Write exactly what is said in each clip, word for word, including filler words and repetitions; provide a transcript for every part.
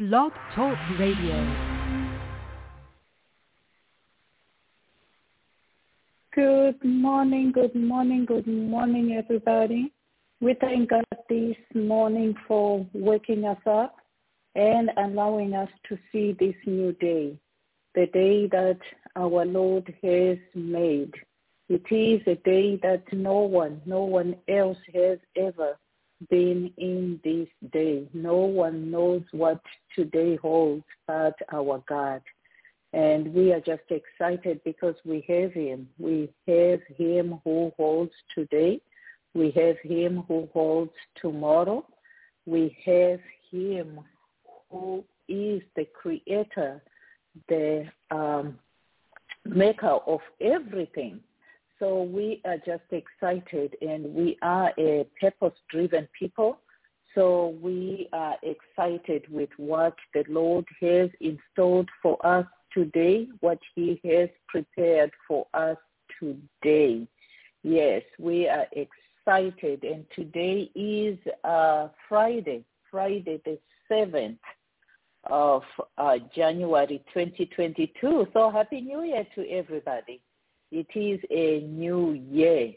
Blog Talk Radio. Good morning, good morning, good morning, everybody. We thank God this morning for waking us up and allowing us to see this new day, the day that our Lord has made. It is a day that no one, no one else has ever been in this day. No one knows what today holds but our God. And we are just excited because we have him. We have him who holds today. We have him who holds tomorrow. We have him who is the creator, the um, maker of everything. So we are just excited, and we are a purpose-driven people. So we are excited with what the Lord has installed for us today, what he has prepared for us today. Yes, we are excited, and today is uh, Friday, Friday the seventh of uh, January twenty twenty-two. So Happy New Year to everybody. It is a new year.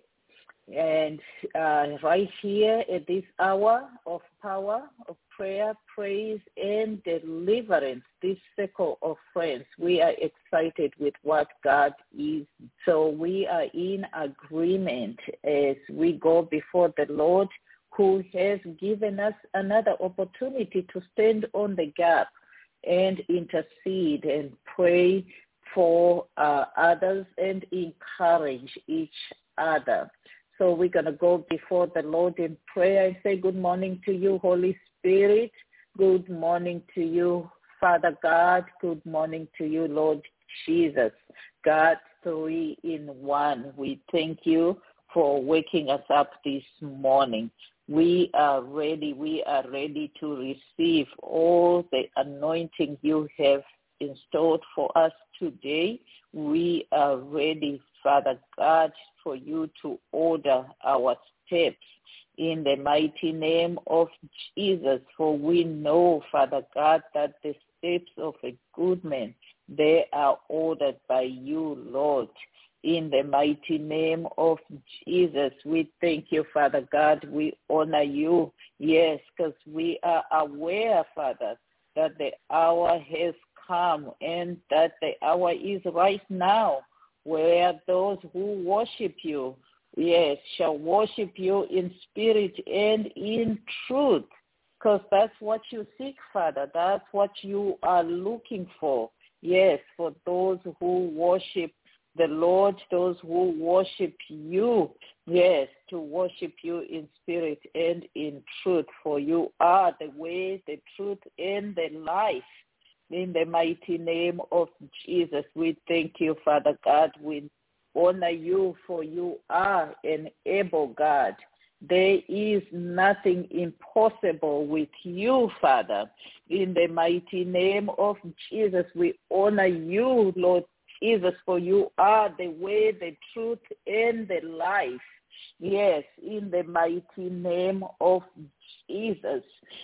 And uh, right here at this hour of power, of prayer, praise, and deliverance, this circle of friends, we are excited with what God is. So we are in agreement as we go before the Lord, who has given us another opportunity to stand on the gap and intercede and pray for uh, others and encourage each other. So we're going to go before the Lord in prayer and say good morning to you, Holy Spirit. Good morning to you, Father God. Good morning to you, Lord Jesus. God, three in one. We thank you for waking us up this morning. We are ready. We are ready to receive all the anointing you have installed for us today. We are ready, Father God, for you to order our steps in the mighty name of Jesus. For we know, Father God, that the steps of a good man, they are ordered by you, Lord. In the mighty name of Jesus, we thank you, Father God. We honor you, yes, because we are aware, Father, that the hour has come and that the hour is right now, where those who worship you, yes, shall worship you in spirit and in truth, because that's what you seek, Father. That's what you are looking for, yes, for those who worship the Lord, those who worship you, yes, to worship you in spirit and in truth, for you are the way, the truth, and the life. In the mighty name of Jesus, we thank you, Father God. We honor you, for you are an able God. There is nothing impossible with you, Father. In the mighty name of Jesus, we honor you, Lord Jesus, for you are the way, the truth, and the life. Yes, in the mighty name of Jesus.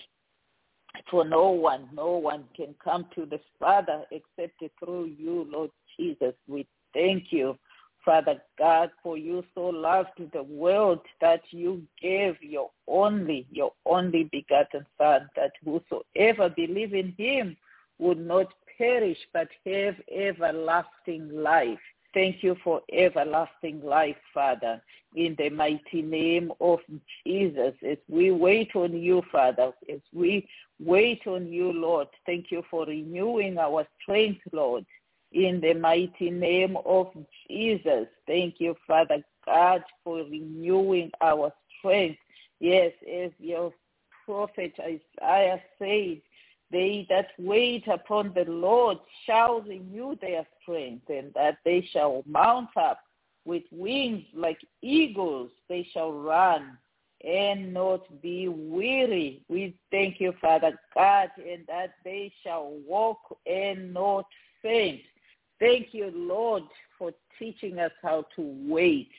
For no one, no one can come to the Father except through you, Lord Jesus. We thank you, Father God, for you so loved the world that you gave your only, your only begotten Son, that whosoever believe in him would not perish but have everlasting life. Thank you for everlasting life, Father, in the mighty name of Jesus. As we wait on you, Father, as we wait on you, Lord, thank you for renewing our strength, Lord, in the mighty name of Jesus. Thank you, Father God, for renewing our strength. Yes, as your prophet Isaiah says, they that wait upon the Lord shall renew their strength, and that they shall mount up with wings like eagles. They shall run and not be weary. We thank you, Father God, and that they shall walk and not faint. Thank you, Lord, for teaching us how to wait.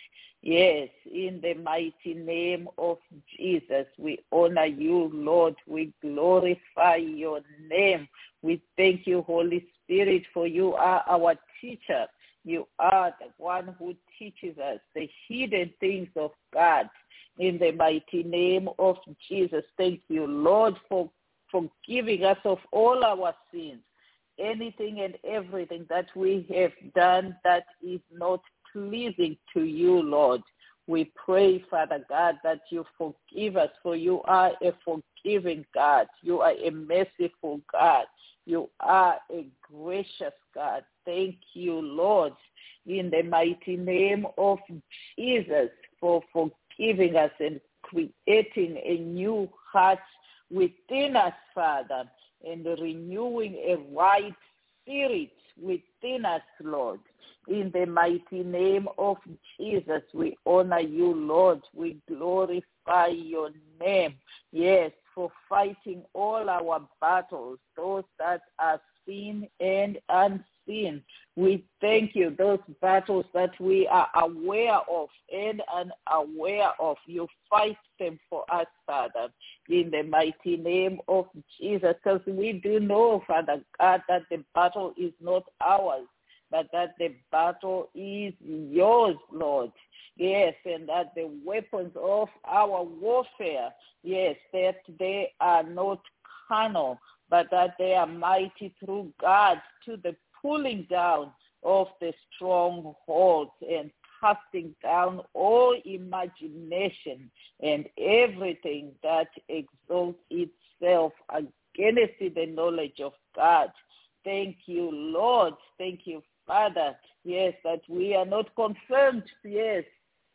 Yes, in the mighty name of Jesus, we honor you, Lord. We glorify your name. We thank you, Holy Spirit, for you are our teacher. You are the one who teaches us the hidden things of God. In the mighty name of Jesus, thank you, Lord, for forgiving us of all our sins, anything and everything that we have done that is not pleasing to you, Lord. We pray, Father God, that you forgive us, for you are a forgiving God. You are a merciful God. You are a gracious God. Thank you, Lord, in the mighty name of Jesus, for forgiving us and creating a new heart within us, Father, and renewing a right spirit within us, Lord. In the mighty name of Jesus, we honor you, Lord. We glorify your name. Yes, for fighting all our battles, those that are seen and unseen. We thank you, those battles that we are aware of and unaware of. You fight them for us, Father, in the mighty name of Jesus, because we do know, Father God, that the battle is not ours, but that the battle is yours, Lord. Yes, and that the weapons of our warfare, yes, that they are not carnal, but that they are mighty through God to the pulling down of the strongholds and casting down all imagination and everything that exalts itself against the knowledge of God. Thank you, Lord. Thank you, Father. Yes, that we are not confirmed, yes,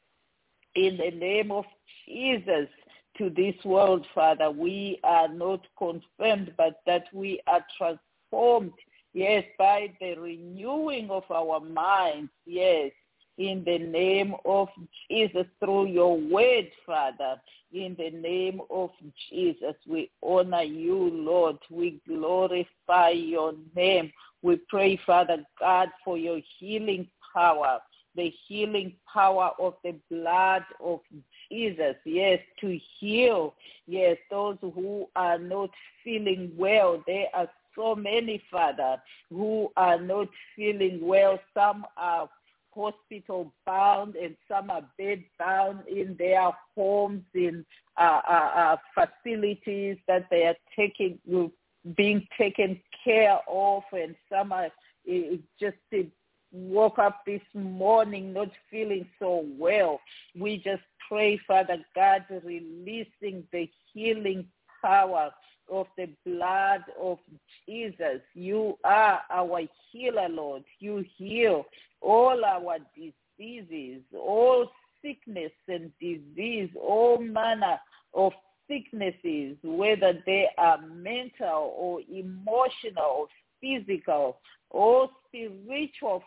in the name of Jesus to this world, Father. We are not confirmed, but that we are transformed, yes, by the renewing of our minds, yes, in the name of Jesus, through your word, Father. In the name of Jesus, we honor you, Lord. We glorify your name. We pray, Father God, for your healing power, the healing power of the blood of Jesus, yes, to heal, yes, those who are not feeling well. There are so many, Father, who are not feeling well. Some are hospital bound and some are bed bound in their homes, in uh, uh, uh, facilities that they are taking, being taken care of, and some are uh, just uh, woke up this morning not feeling so well. We just pray, Father God, releasing the healing power of the blood of Jesus. You are our healer, Lord. You heal all our diseases, all sickness and disease, all manner of sicknesses, whether they are mental or emotional or physical or spiritual.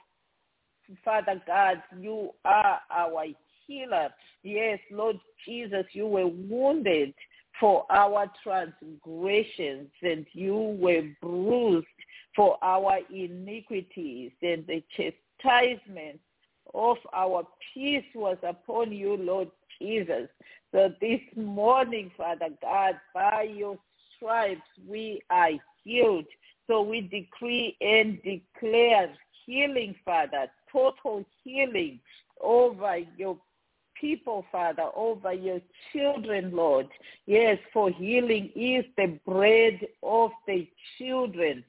Father God, you are our healer. Yes, Lord Jesus, you were wounded for our transgressions, and you were bruised for our iniquities, and the chastisement of our peace was upon you, Lord Jesus. So this morning, Father God, by your stripes we are healed. So we decree and declare healing, Father, total healing over your people, Father, over your children, Lord. Yes, for healing is the bread of the children.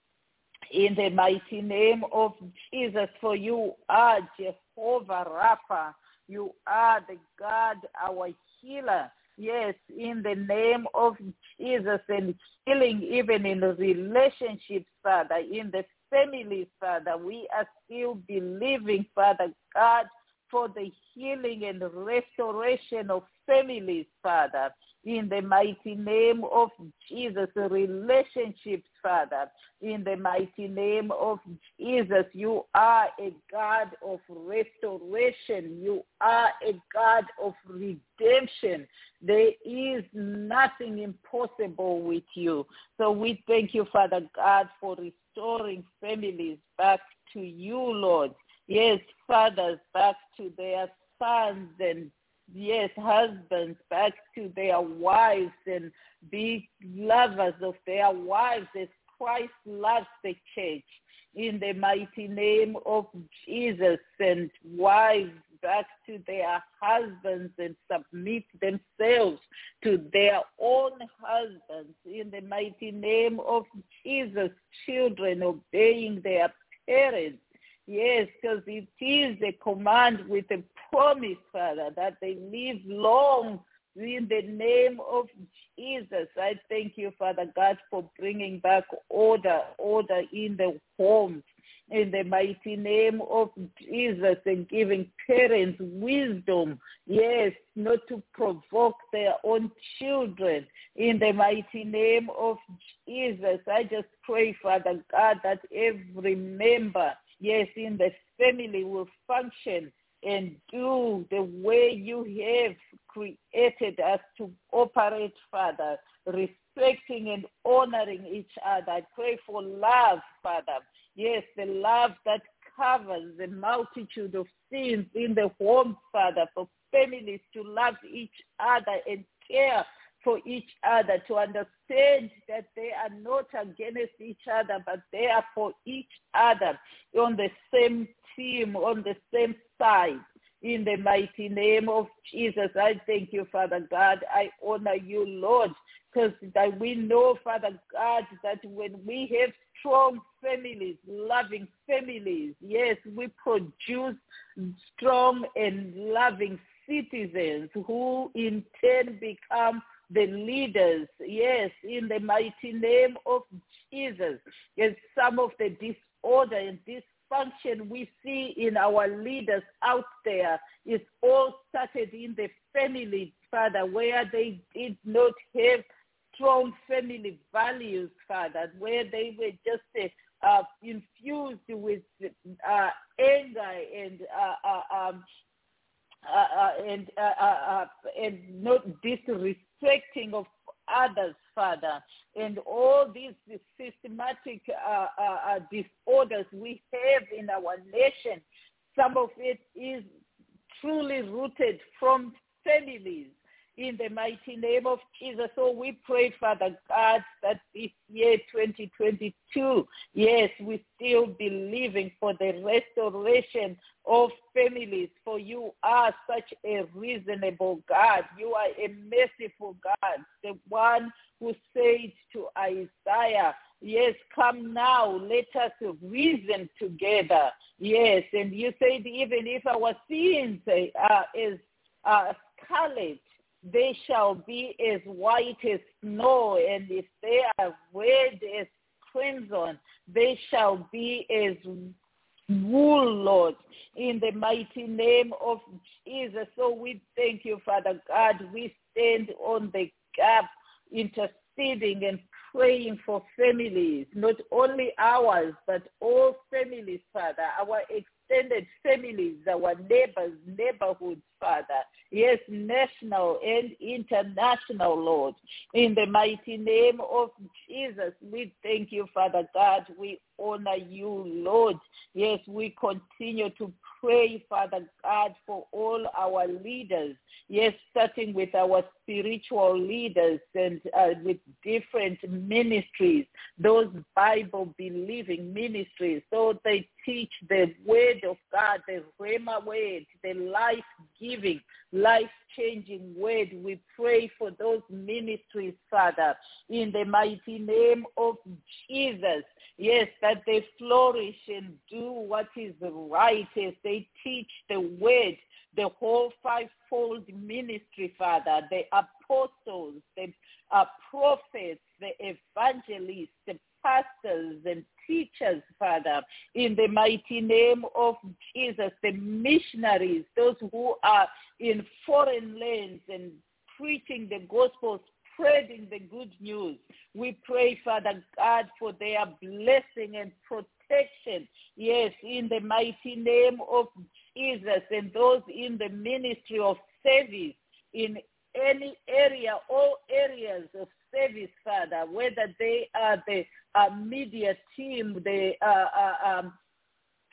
In the mighty name of Jesus, for you are Jehovah Rapha. You are the God, our healer. Yes, in the name of Jesus, and healing even in the relationships, Father, in the families, Father. We are still believing, Father God, for the healing and restoration of families, Father, in the mighty name of Jesus, relationships, Father, in the mighty name of Jesus. You are a God of restoration. You are a God of redemption. There is nothing impossible with you. So we thank you, Father God, for restoring families back to you, Lord. Yes, fathers back to their sons and, yes, husbands back to their wives and be lovers of their wives as Christ loves the church. In the mighty name of Jesus, and wives back to their husbands and submit themselves to their own husbands. In the mighty name of Jesus, children obeying their parents. Yes, because it is a command with a promise, Father, that they live long in the name of Jesus. I thank you, Father God, for bringing back order, order in the homes, in the mighty name of Jesus, and giving parents wisdom, yes, not to provoke their own children. In the mighty name of Jesus, I just pray, Father God, that every member, yes, in the family will function and do the way you have created us to operate, Father, respecting and honoring each other. I pray for love, Father. Yes, the love that covers the multitude of sins in the home, Father, for families to love each other and care for each other, to understand that they are not against each other, but they are for each other on the same team, on the same side. In the mighty name of Jesus, I thank you, Father God. I honor you, Lord, because that we know, Father God, that when we have strong families, loving families, yes, we produce strong and loving citizens who in turn become the leaders, yes, in the mighty name of Jesus. Yes, some of the disorder and dysfunction we see in our leaders out there is all started in the family, Father, where they did not have strong family values, Father, where they were just uh, infused with uh, anger and uh, uh, um, uh, uh, and uh, uh, and not disrespecting of others, Father, and all these systematic uh, uh, uh, disorders we have in our nation. Some of it is truly rooted from families. In the mighty name of Jesus. So we pray, Father God, that this year twenty twenty-two, yes, we still believing for the restoration of families, for you are such a reasonable God. You are a merciful God, the one who said to Isaiah, yes, come now, let us reason together. Yes, and you said even if our sins are as uh, scarlet, they shall be as white as snow, and if they are red as crimson, they shall be as wool, Lord, in the mighty name of Jesus. So we thank you, Father God. We stand on the gap, interceding and praying for families, not only ours, but all families, Father, our extended families, our neighbors, neighborhoods, Father. Yes, national and international, Lord. In the mighty name of Jesus, we thank you, Father God. We honor you, Lord. Yes, we continue to pray, Father God, for all our leaders. Yes, starting with our spiritual leaders and uh, with different ministries, those Bible-believing ministries, so they teach the word of God, the Rhema word, the life-giving, life-changing word. We pray for those ministries, Father, in the mighty name of Jesus. Yes, that they flourish and do what is right as they teach the word, the whole fivefold ministry, Father, the apostles, the uh, prophets, the evangelists, the pastors and teachers, Father, in the mighty name of Jesus, the missionaries, those who are in foreign lands and preaching the gospel, spreading the good news. We pray, Father God, for their blessing and protection, yes, in the mighty name of Jesus, and those in the ministry of service, in any area, all areas of service, Father, whether they are the uh, media team, the uh, uh, um,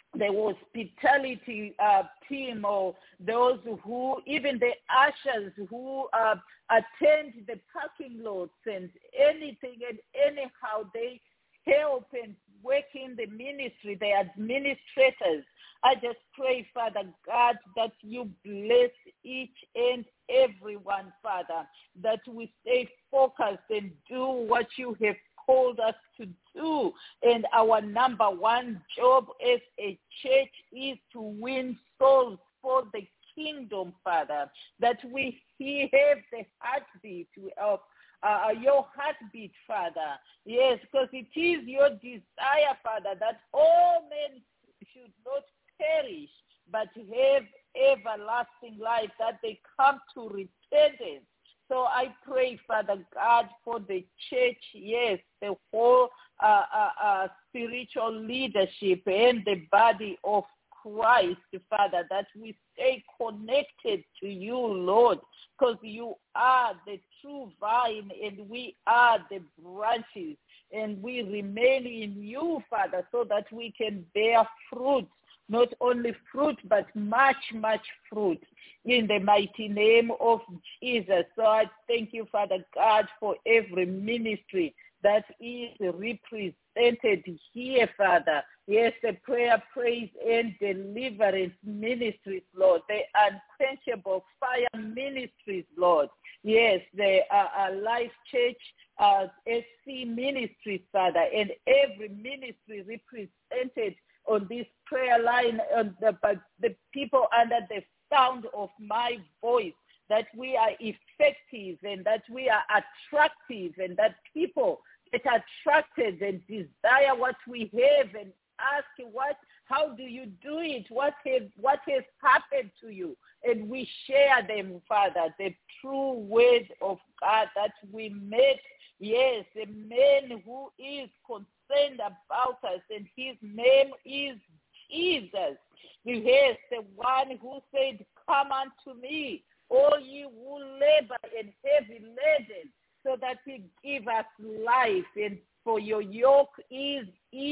the hospitality uh, team, or those who, even the ushers who uh, attend the parking lots and anything and anyhow they help and work in the ministry, the administrators. I just pray, Father God, that you bless each and every one, Father, that we stay focused and do what you have called us to do. And our number one job as a church is to win souls for the kingdom, Father, that we have the heartbeat of uh, your heartbeat, Father. Yes, because it is your desire, Father, that all men should not perish, but have everlasting life, that they come to repentance. So I pray, Father God, for the church, yes, the whole uh, uh, uh, spiritual leadership and the body of Christ, Father, that we stay connected to you, Lord, because you are the true vine and we are the branches, and we remain in you, Father, so that we can bear fruit. Not only fruit, but much, much fruit in the mighty name of Jesus. So I thank you, Father God, for every ministry that is represented here, Father. Yes, the prayer, praise, and deliverance ministries, Lord. The unquenchable fire ministries, Lord. Yes, the uh, uh, Life Church uh, S C ministries, Father, and every ministry represented on this prayer line, on the, the people under the sound of my voice, that we are effective and that we are attractive, and that people get attracted and desire what we have and ask what, how do you do it? What have, what has happened to you? And we share them, Father, the true word of God that we met. Yes, a man who is concerned about us, and his name is Jesus. Yes, the one who said, come unto me, all ye who labor and heavy laden, so that he give us life. And for your yoke is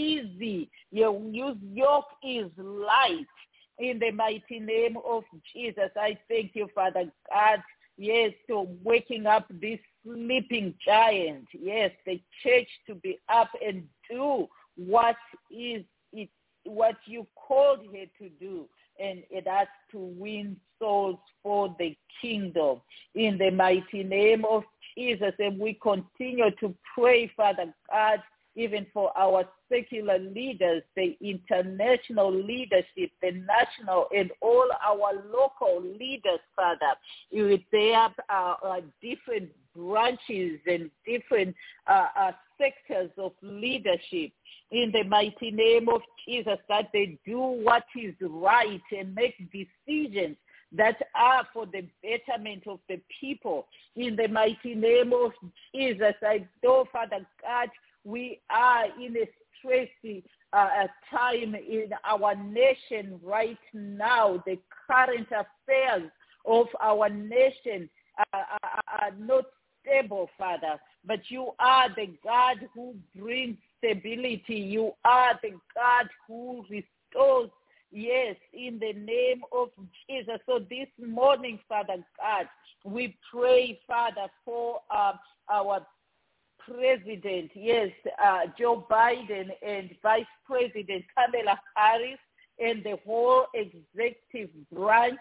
easy, your yoke is light. In the mighty name of Jesus, I thank you, Father God, yes, for waking up this sleeping giant, yes, the church to be up and do what is it, what you called her to do, and it has to win souls for the kingdom. In the mighty name of Jesus, and we continue to pray, Father God, even for our secular leaders, the international leadership, the national and all our local leaders, Father. They have uh, uh, different branches and different uh, uh, sectors of leadership. In the mighty name of Jesus, that they do what is right and make decisions that are for the betterment of the people. In the mighty name of Jesus, I know, Father God, we are in a stressy uh, time in our nation right now. The current affairs of our nation uh, are not stable, Father. But you are the God who brings stability. You are the God who restores. Yes, in the name of Jesus. So this morning, Father God, we pray, Father, for uh, our President, yes, uh, Joe Biden, and Vice President Kamala Harris, and the whole executive branch,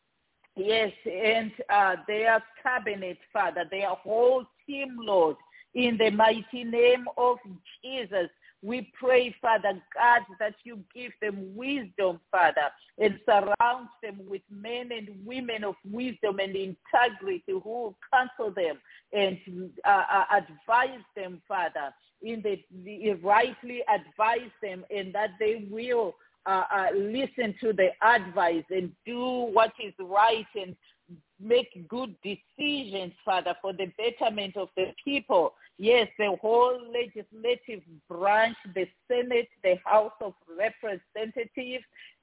yes, and uh, their cabinet, Father, their whole team, Lord, in the mighty name of Jesus. We pray, Father God, that you give them wisdom, Father, and surround them with men and women of wisdom and integrity who will counsel them and uh, uh, advise them, Father, in the, the rightly advise them, and that they will uh, uh, listen to the advice and do what is right and make good decisions, Father, for the betterment of the people. Yes, the whole legislative branch, the Senate, the House of Representatives,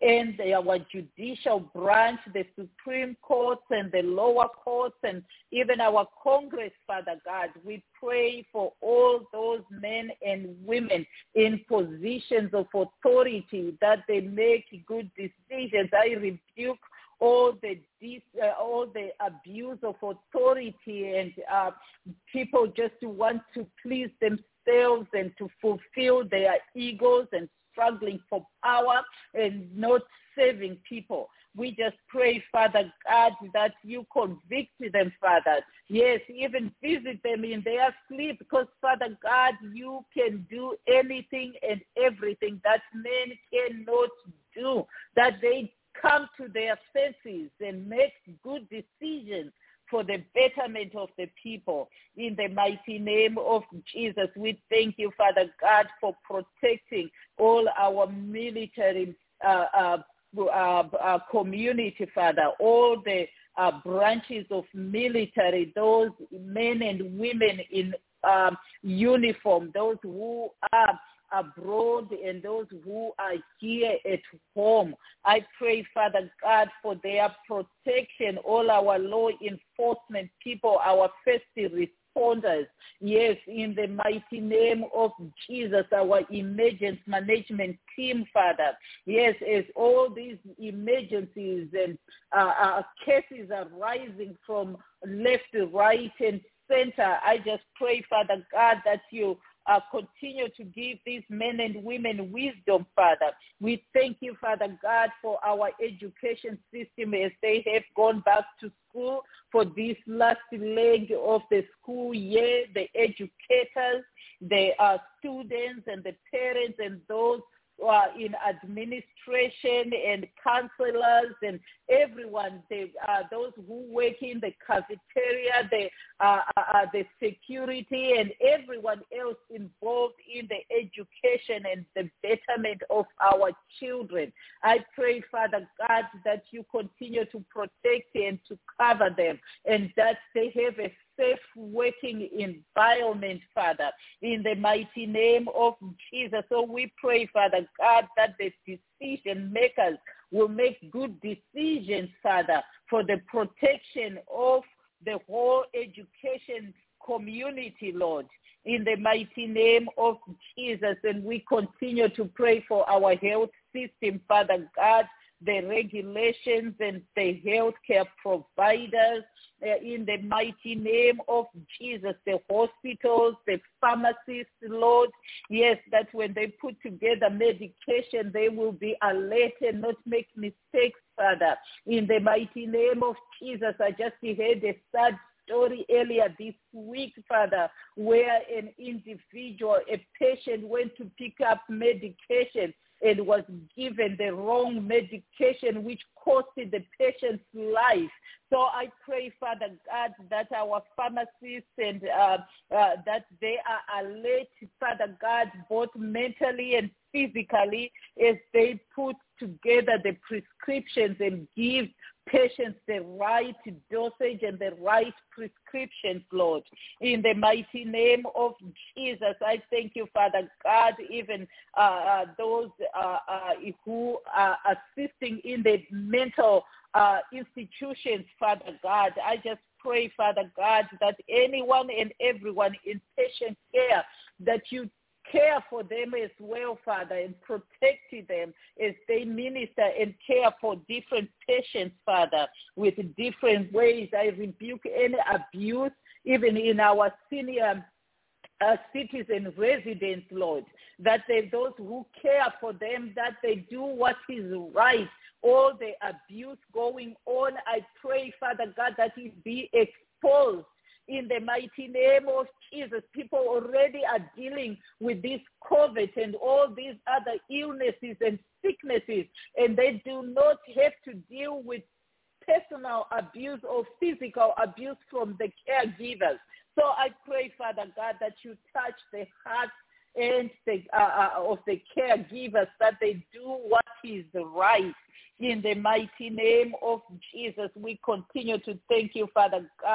and the, our judicial branch, the Supreme Courts and the lower courts, and even our Congress, Father God. We pray for all those men and women in positions of authority, that they make good decisions. I rebuke all the uh, all the abuse of authority and uh, people just want to please themselves and to fulfill their egos and struggling for power and not serving people. We just pray, Father God, that you convict them, Father. Yes, even visit them in their sleep, because, Father God, you can do anything and everything that men cannot do, that they come to their senses and make good decisions for the betterment of the people. In the mighty name of Jesus, we thank you, Father God, for protecting all our military uh, uh, uh, uh, community, Father, all the uh, branches of military, those men and women in um, uniform, those who are abroad and those who are here at home. I pray, Father God, for their protection, all our law enforcement people, our first responders. Yes, in the mighty name of Jesus, our emergency management team, Father. Yes, as all these emergencies and uh, uh, cases are rising from left, right, and center, I just pray, Father God, that you Uh, continue to give these men and women wisdom, Father. We thank you, Father God, for our education system as they have gone back to school for this last leg of the school year, the educators, the uh, students and the parents and those who are in administration and counselors and everyone, they, uh, those who work in the cafeteria, the, uh, uh, the security, and everyone else involved in the education and the betterment of our children. I pray, Father God, that you continue to protect and to cover them, and that they have a safe working environment, Father, in the mighty name of Jesus. So we pray, Father God, that the decision makers will make good decisions, Father, for the protection of the whole education community, Lord, in the mighty name of Jesus. And we continue to pray for our health system, Father God, the regulations and the healthcare providers, uh, in the mighty name of Jesus, the hospitals, the pharmacists, Lord. Yes, that when they put together medication, they will be alert and not make mistakes, Father. In the mighty name of Jesus, I just heard a sad story earlier this week, Father, where an individual, a patient, went to pick up medication and was given the wrong medication, which costed the patient's life. So I pray, Father God, that our pharmacists and uh, uh, that they are alert, Father God, both mentally and physically, as they put together the prescriptions and give patients the right dosage and the right prescriptions, Lord. In the mighty name of Jesus, I thank you, Father God, even uh, uh, those uh, uh, who are assisting in the mental uh, institutions, Father God. I just pray, Father God, that anyone and everyone in patient care, that you care for them as well, Father, and protect them as they minister and care for different patients, Father, with different ways. I rebuke any abuse, even in our senior uh, citizen residents, Lord, that they, those who care for them, that they do what is right. All the abuse going on, I pray, Father God, that it be exposed. In the mighty name of Jesus, people already are dealing with this COVID and all these other illnesses and sicknesses, and they do not have to deal with personal abuse or physical abuse from the caregivers. So I pray, Father God, that you touch the hearts and the, uh, uh, of the caregivers, that they do what is right. In the mighty name of Jesus, we continue to thank you, Father God,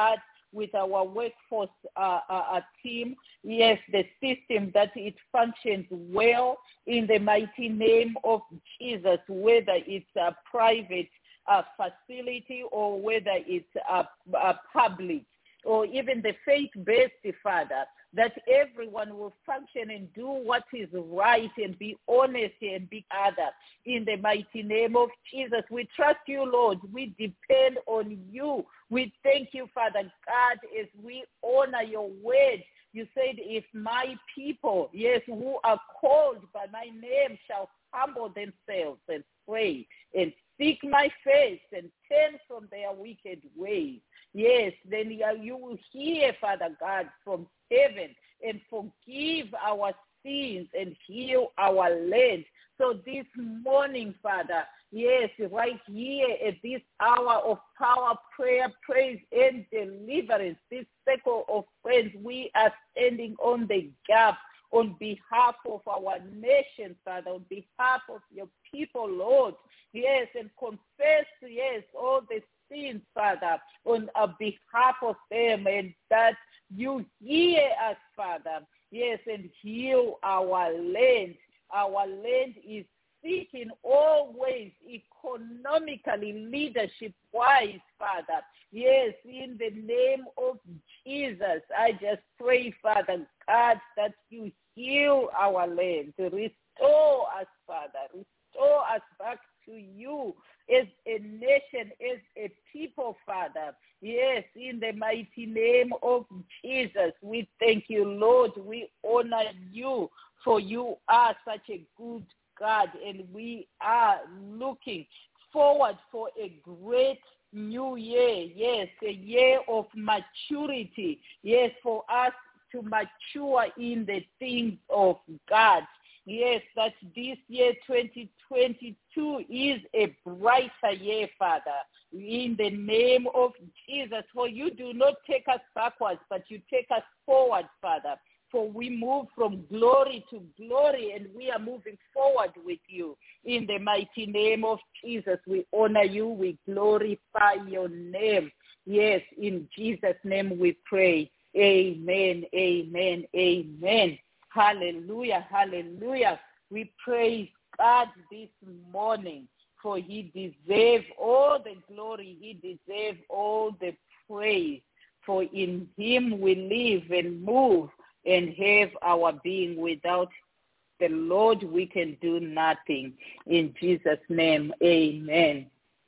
with our workforce uh, uh, team. Yes, the system that it functions well in the mighty name of Jesus, whether it's a private uh, facility or whether it's a, a public or even the faith-based, Father, that everyone will function and do what is right and be honest and be other. In the mighty name of Jesus, we trust you, Lord. We depend on you. We thank you, Father God, as we honor your word. You said, if my people, yes, who are called by my name shall humble themselves and pray and seek my face and turn from their wicked ways, yes, then you will hear, Father God, from heaven and forgive our sins and heal our land. So this morning, Father, yes, right here at this hour of power, prayer, praise, and deliverance, this circle of friends, we are standing on the gap on behalf of our nation, Father, on behalf of your people, Lord. Yes, and confess, yes, all the sins, Father, on uh, behalf of them, and that you hear us, Father, yes, and heal our land. Our land is sick in all ways, economically, leadership-wise, Father. Yes, in the name of Jesus, I just pray, Father God, that you heal our land, restore us, Father, restore us back to you as a nation, as a people, Father. Yes, in the mighty name of Jesus, we thank you, Lord. We honor you, for you are such a good God, and we are looking forward for a great new year. Yes, a year of maturity. Yes, for us to mature in the things of God. Yes, that this year twenty twenty-two is a brighter year, Father, in the name of Jesus. For you do not take us backwards, but you take us forward, Father. For we move from glory to glory, and we are moving forward with you. In the mighty name of Jesus, we honor you. We glorify your name. Yes, in Jesus' name we pray. Amen, amen, amen. Hallelujah, hallelujah. We praise God this morning, for he deserves all the glory. He deserves all the praise. For in him we live and move and have our being. Without the Lord, we can do nothing. In Jesus' name, amen.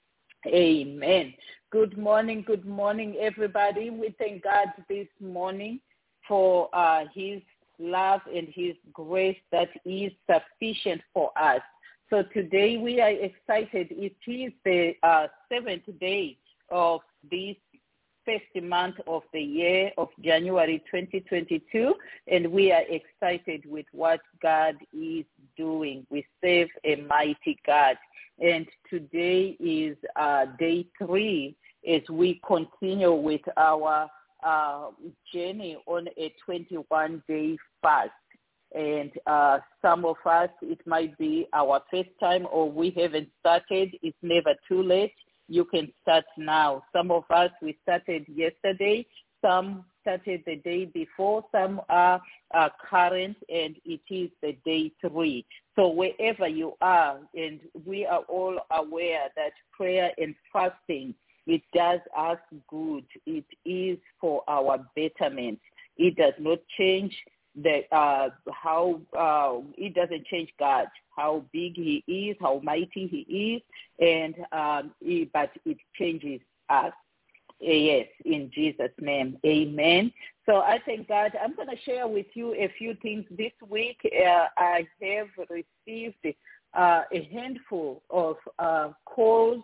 Amen. Good morning, good morning, everybody. We thank God this morning for uh, his love and his grace that is sufficient for us. So today we are excited. It is the uh, seventh day of this first month of the year of January twenty twenty-two, and we are excited with what God is doing. We serve a mighty God. And today is uh, day three as we continue with our uh, journey on a twenty-one day fast. And uh, some of us, it might be our first time or we haven't started. It's never too late. You can start now. Some of us, we started yesterday. Some started the day before. Some are, are current, and it is the day three. So wherever you are, and we are all aware that prayer and fasting, it does us good. It is for our betterment. It does not change the uh, how uh, it doesn't change God, how big he is, how mighty he is, and um, he, but it changes us. Yes, in Jesus' name, amen. So I thank God. I'm going to share with you a few things this week. Uh, I have received uh, a handful of uh, calls.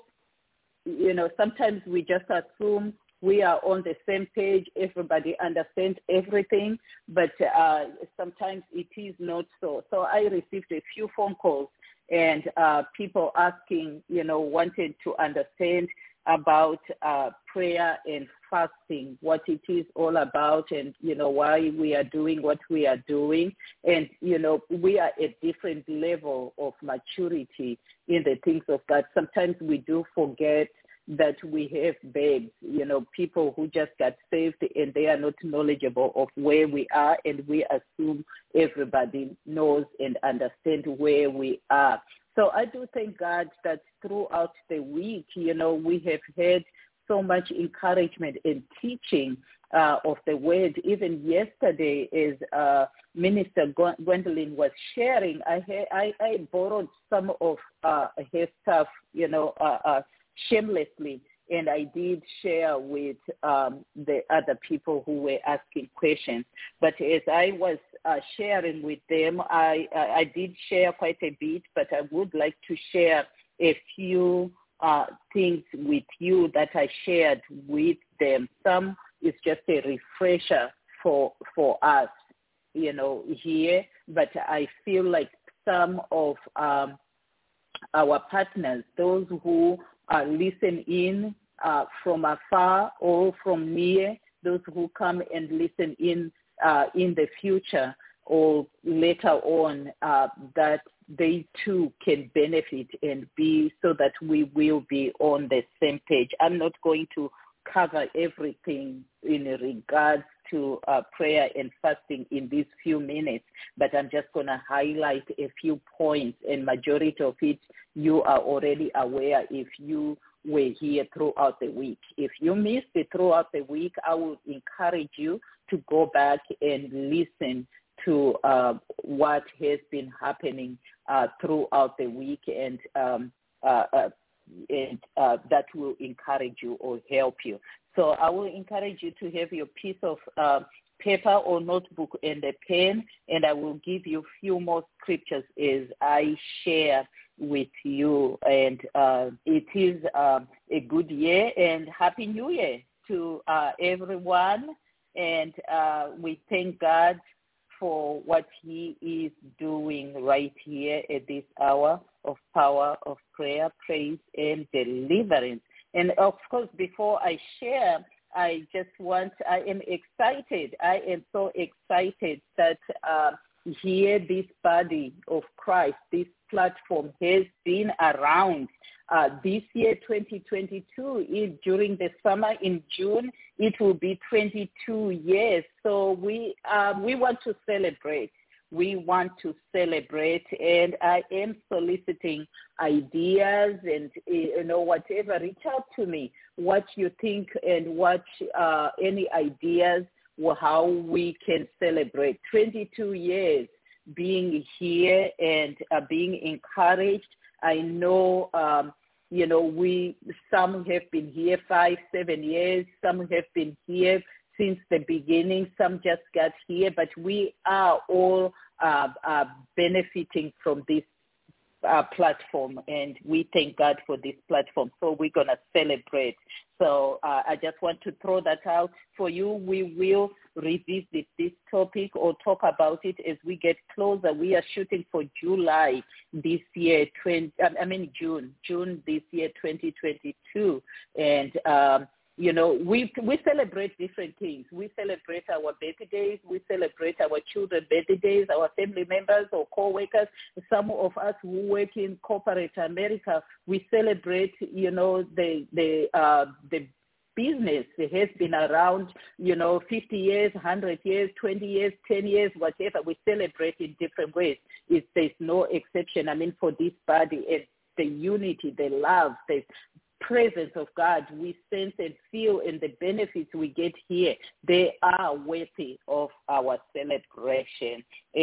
You know, sometimes we just assume we are on the same page, everybody understands everything, but uh, sometimes it is not so. So I received a few phone calls and uh, people asking, you know, wanted to understand about uh, prayer and fasting, what it is all about, and, you know, why we are doing what we are doing. And, you know, we are at different level of maturity in the things of God. Sometimes we do forget that we have babes, you know, people who just got saved and they are not knowledgeable of where we are, and we assume everybody knows and understands where we are. So I do thank God that throughout the week, you know, we have had so much encouragement and teaching uh, of the word. Even yesterday, as uh, Minister Gwendolyn was sharing, I, ha- I, I borrowed some of uh, her stuff, you know, uh, uh, shamelessly, and I did share with um, the other people who were asking questions. But as I was uh, sharing with them, I, I, I did share quite a bit, but I would like to share a few uh, things with you that I shared with them. Some is just a refresher for for us, you know, here, but I feel like some of um, our partners, those who uh, listen in uh, from afar or from near, those who come and listen in uh, in the future or later on, uh, that they too can benefit and be, so that we will be on the same page. I'm not going to cover everything in regards to uh, prayer and fasting in these few minutes, but I'm just going to highlight a few points, and majority of it you are already aware if you were here throughout the week. If you missed it throughout the week, I would encourage you to go back and listen to uh, what has been happening uh, throughout the week, and um, uh, uh, and uh, that will encourage you or help you. So I will encourage you to have your piece of uh, paper or notebook and a pen, and I will give you a few more scriptures as I share with you. And uh, it is uh, a good year, and Happy New Year to uh, everyone. And uh, we thank God for what he is doing right here at this hour of power, of prayer, praise, and deliverance. And of course, before I share, I just want, I am excited. I am so excited that uh, here this body of Christ, this platform has been around. Uh, this year, twenty twenty-two, is during the summer in June, it will be twenty-two years. So we uh, we want to celebrate. We want to celebrate, and I am soliciting ideas and, you know, whatever. Reach out to me, what you think and what uh, any ideas or how we can celebrate twenty-two years being here and uh, being encouraged. I know, um, you know, we, some have been here five, seven years. Some have been here since the beginning. Some just got here, but we are all uh, uh, benefiting from this uh, platform, and we thank God for this platform. So we're going to celebrate. So uh, I just want to throw that out for you. We will revisit this topic or talk about it as we get closer. We are shooting for July this year, twenty, I mean June, June this year, twenty twenty-two. And, um, you know, we we celebrate different things. We celebrate our birthdays. We celebrate our children's birthdays, our family members or co-workers. Some of us who work in corporate America, we celebrate, you know, the the uh, the business has been around, you know, fifty years, one hundred years, twenty years, ten years, whatever. We celebrate in different ways. It's, there's no exception. I mean, for this body, it's the unity, the love, the presence of God we sense and feel, and the benefits we get here, they are worthy of our celebration.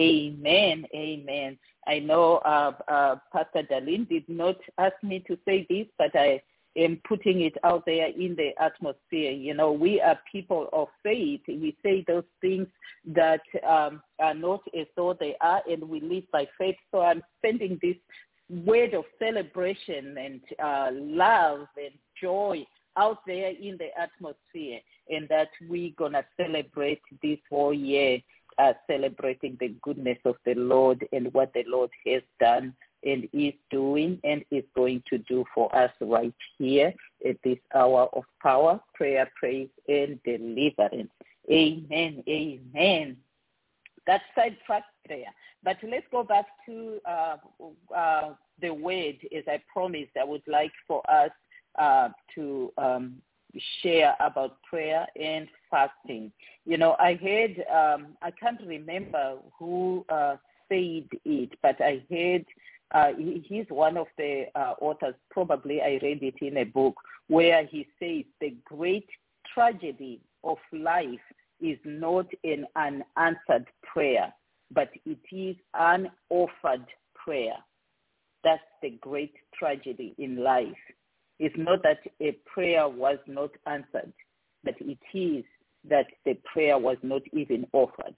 Amen. Amen. I know uh, uh, Pastor Darlene did not ask me to say this, but I am putting it out there in the atmosphere. You know, we are people of faith. We say those things that um, are not as though they are, and we live by faith. So I'm spending this word of celebration and uh, love and joy out there in the atmosphere, and that we're going to celebrate this whole year, uh, celebrating the goodness of the Lord and what the Lord has done and is doing and is going to do for us right here at this hour of power, prayer, praise, and deliverance. Amen. Amen. That's sidetrack prayer. But let's go back to uh, uh, the word. As I promised, I would like for us uh, to um, share about prayer and fasting. You know, I heard, um, I can't remember who uh, said it, but I heard, uh, he, he's one of the uh, authors, probably I read it in a book, where he says the great tragedy of life is not an unanswered prayer, but it is unoffered prayer. That's the great tragedy in life. It's not that a prayer was not answered, but it is that the prayer was not even offered.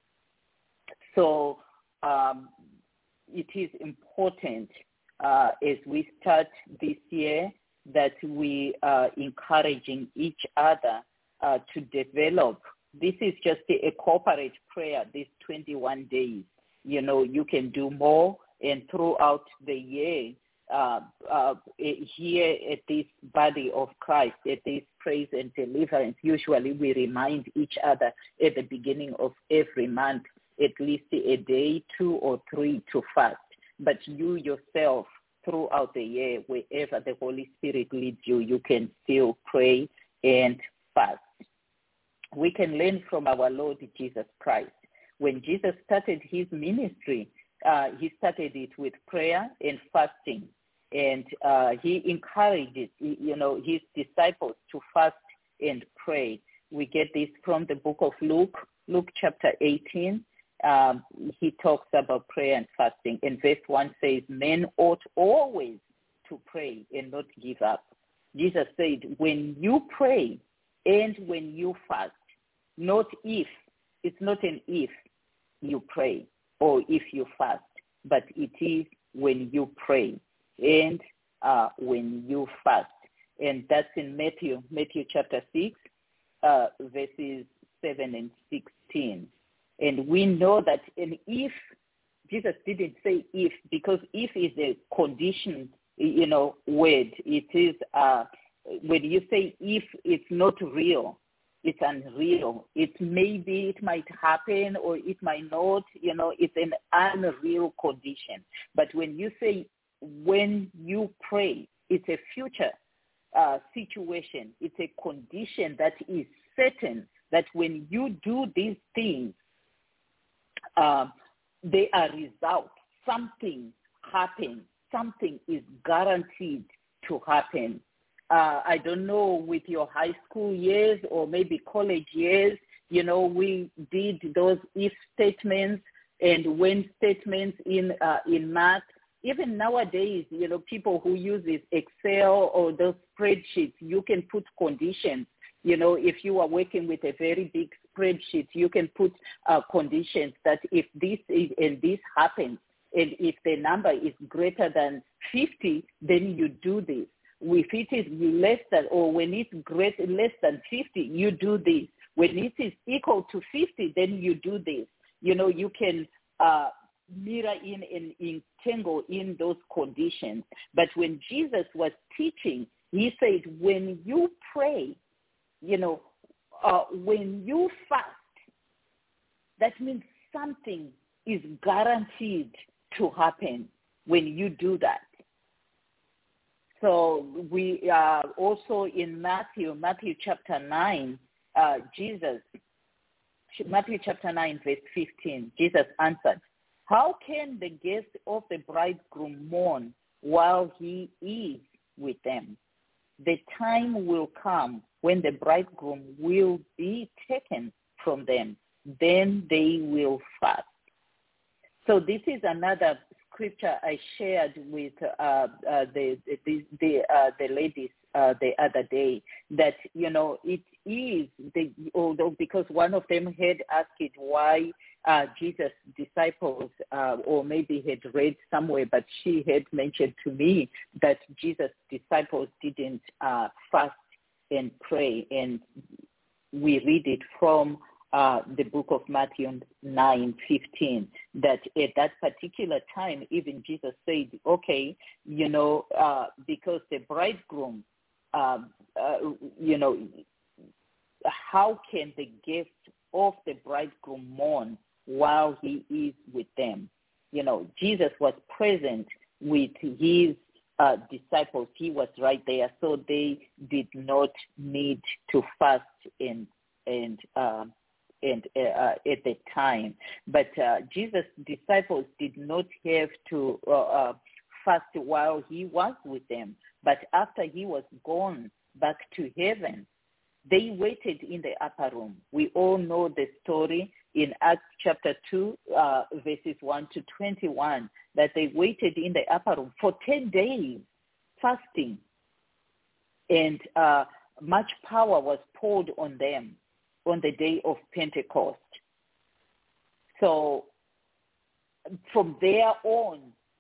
So um, it is important uh, as we start this year that we are encouraging each other uh, to develop. This is just a corporate prayer, these twenty-one days. You know, you can do more, and throughout the year, uh, uh, here at this body of Christ, at this praise and deliverance, usually we remind each other at the beginning of every month, at least a day, two or three to fast. But you yourself, throughout the year, wherever the Holy Spirit leads you, you can still pray and fast. We can learn from our Lord Jesus Christ. When Jesus started his ministry, uh, he started it with prayer and fasting. And uh, he encouraged, you know, his disciples to fast and pray. We get this from the book of Luke, Luke chapter eighteen. Um, he talks about prayer and fasting. And verse one says, men ought always to pray and not give up. Jesus said, when you pray and when you fast, not if, it's not an if you pray or if you fast, but it is when you pray and uh, when you fast. And that's in Matthew, Matthew chapter six, uh, verses seven and sixteen. And we know that an if, Jesus didn't say if, because if is a condition, you know, word. It is, uh, when you say if, it's not real. It's unreal. It maybe, it might happen or it might not, you know, it's an unreal condition. But when you say when you pray, it's a future uh, situation. It's a condition that is certain that when you do these things, uh, they are results. Something happens. Something is guaranteed to happen. Uh, I don't know, with your high school years or maybe college years, you know, we did those if statements and when statements in uh, in math. Even nowadays, you know, people who use Excel or those spreadsheets, you can put conditions. You know, if you are working with a very big spreadsheet, you can put uh, conditions that if this is and this happens, and if the number is greater than fifty, then you do this. If it is less than, or when it's great, less than fifty, you do this. When it is equal to fifty, then you do this. You know, you can uh, mirror in and entangle in those conditions. But when Jesus was teaching, he said, when you pray, you know, uh, when you fast, that means something is guaranteed to happen when you do that. So we uh, also in Matthew, Matthew chapter nine, uh, Jesus, Matthew chapter nine, verse fifteen, Jesus answered, how can the guest of the bridegroom mourn while he is with them? The time will come when the bridegroom will be taken from them. Then they will fast. So this is another scripture I shared with uh, uh, the the the, uh, the ladies uh, the other day, that, you know, it is, the, although because one of them had asked it why uh, Jesus' disciples, uh, or maybe had read somewhere, but she had mentioned to me that Jesus' disciples didn't uh, fast and pray, and we read it from Uh, the book of Matthew nine fifteen, that at that particular time, even Jesus said, okay, you know, uh, because the bridegroom, uh, uh, you know, how can the guest of the bridegroom mourn while he is with them? You know, Jesus was present with his uh, disciples. He was right there, so they did not need to fast and and uh, and uh, at the time. But uh, Jesus' disciples did not have to uh, uh, fast while he was with them. But after he was gone back to heaven, they waited in the upper room. We all know the story in Acts chapter two, uh, verses one to twenty-one, that they waited in the upper room for ten days, fasting. And uh, much power was poured on them on the day of Pentecost. So from there on,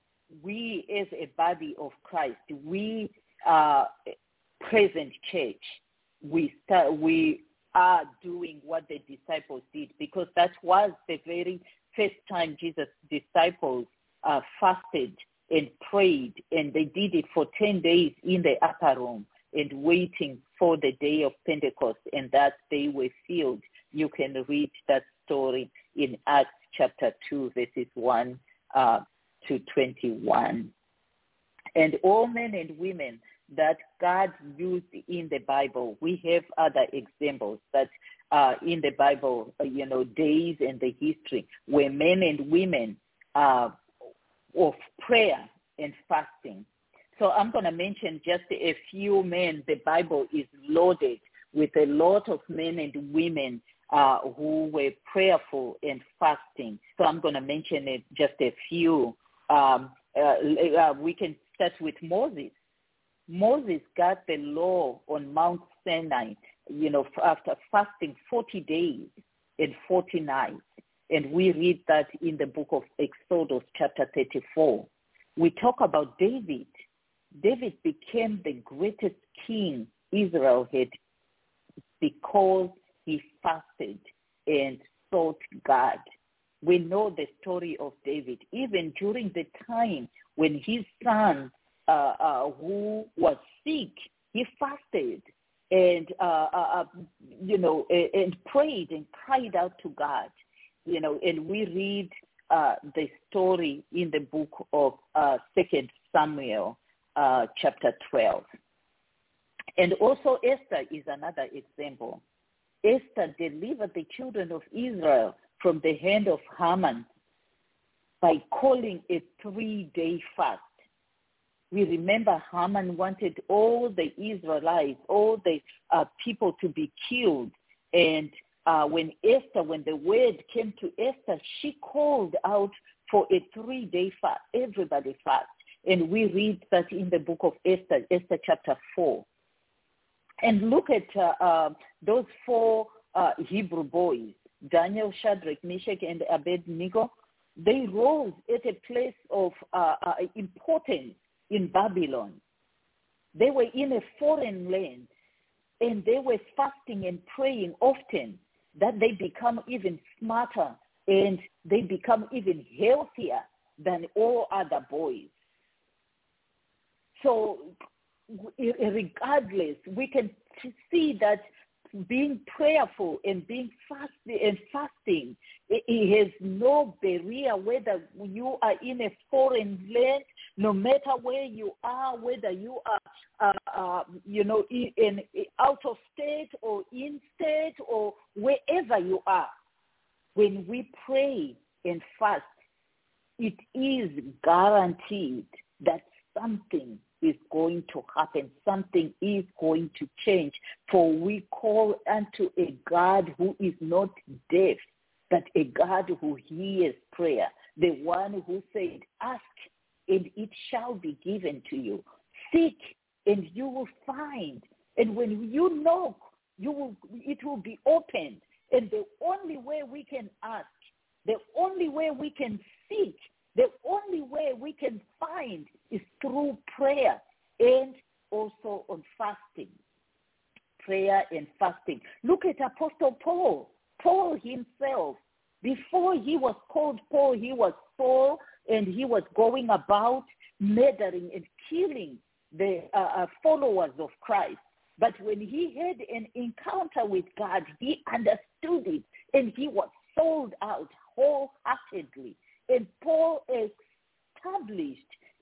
we as a body of Christ, we are present church. We start, we are doing what the disciples did, because that was the very first time Jesus' disciples uh, fasted and prayed, and they did it for ten days in the upper room and waiting for the day of Pentecost, and that they were filled. You can read that story in Acts chapter two, verses one uh, to twenty-one. And all men and women that God used in the Bible, we have other examples that uh, in the Bible, uh, you know, days and the history where men and women uh, of prayer and fasting. So I'm going to mention just a few men. The Bible is loaded with a lot of men and women uh, who were prayerful and fasting. So I'm going to mention it, just a few. Um, uh, uh, we can start with Moses. Moses got the law on Mount Sinai, you know, after fasting forty days and forty nights. And we read that in the book of Exodus chapter thirty-four. We talk about David. David became the greatest king Israel had because he fasted and sought God. We know the story of David. Even during the time when his son, uh, uh, who was sick, he fasted and, uh, uh, you know, and prayed and cried out to God. You know, and we read uh, the story in the book of uh, Second Samuel, uh, chapter twelve. And also Esther is another example. Esther delivered the children of Israel from the hand of Haman by calling a three-day fast. We remember Haman wanted all the Israelites, all the uh, people to be killed. And uh, when Esther, when the word came to Esther, she called out for a three-day fast. Everybody fast. And we read that in the book of Esther, Esther chapter four. And look at uh, uh, those four uh, Hebrew boys, Daniel, Shadrach, Meshach, and Abednego. They rose at a place of uh, uh, importance in Babylon. They were in a foreign land, and they were fasting and praying often that they become even smarter and they become even healthier than all other boys. So regardless, we can see that being prayerful and being fasting and fasting, it, it has no barrier whether you are in a foreign land, no matter where you are, whether you are, uh, uh, you know, in, in out of state or in state or wherever you are. When we pray and fast, it is guaranteed that something is going to happen. Something is going to change. For we call unto a God who is not deaf, but a God who hears prayer. The one who said, ask and it shall be given to you. Seek and you will find. And when you knock, you will, it will be opened. And the only way we can ask, the only way we can seek, the only way we can find is through prayer and also on fasting. Prayer and fasting. Look at Apostle Paul. Paul himself, before he was called Paul, he was Saul, and he was going about murdering and killing the uh, followers of Christ. But when he had an encounter with God, he understood it, and he was sold out wholeheartedly. And Paul established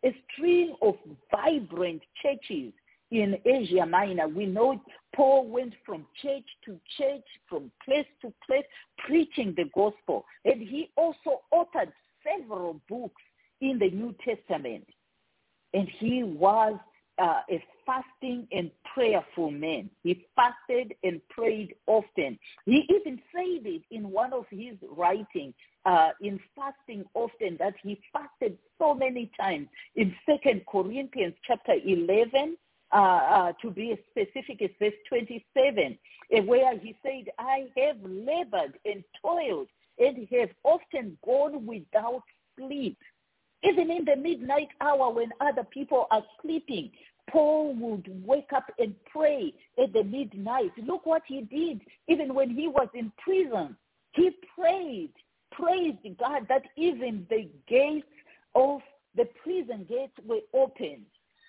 a stream of vibrant churches in Asia Minor. We know Paul went from church to church, from place to place, preaching the gospel. And he also authored several books in the New Testament. And he was uh, a fasting and prayerful man. He fasted and prayed often. He even said it in one of his writings, uh, in fasting often, that he fasted so many times. In Second Corinthians chapter eleven, uh, uh, to be specific, it's verse twenty-seven, uh, where he said, I have labored and toiled and have often gone without sleep. Even in the midnight hour when other people are sleeping, Paul would wake up and pray at the midnight. Look what he did. Even when he was in prison, he prayed, praised God that even the gates of the prison gates were opened.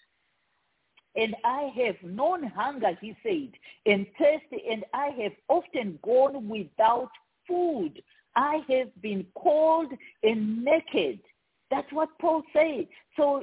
And I have known hunger, he said, and thirst, and I have often gone without food. I have been cold and naked. That's what Paul said. So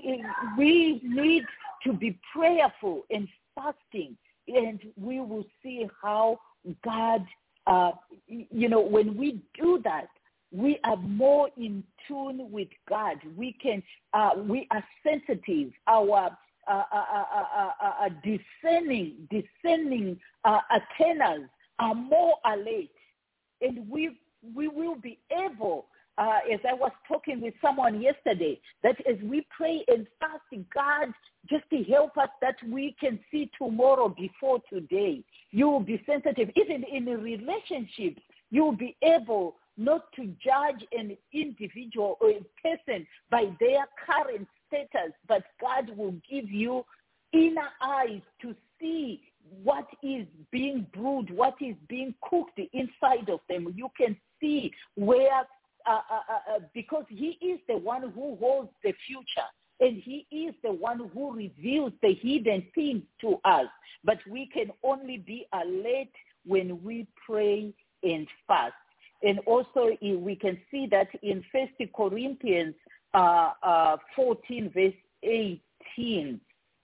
we need to be prayerful and fasting, and we will see how God, uh, you know, when we do that, we are more in tune with God. We can, uh, we are sensitive. Our uh, uh, uh, uh, uh, discerning, discerning uh, antennas are more alert, and we we will be able. Uh, as I was talking with someone yesterday, that as we pray and fast, God, just to help us that we can see tomorrow before today. You will be sensitive. Even in relationships, you will be able not to judge an individual or a person by their current status, but God will give you inner eyes to see what is being brewed, what is being cooked inside of them. You can see where Uh, uh, uh, because he is the one who holds the future, and he is the one who reveals the hidden things to us. But we can only be alert when we pray and fast. And also we can see that in First Corinthians uh, uh, fourteen, verse eighteen,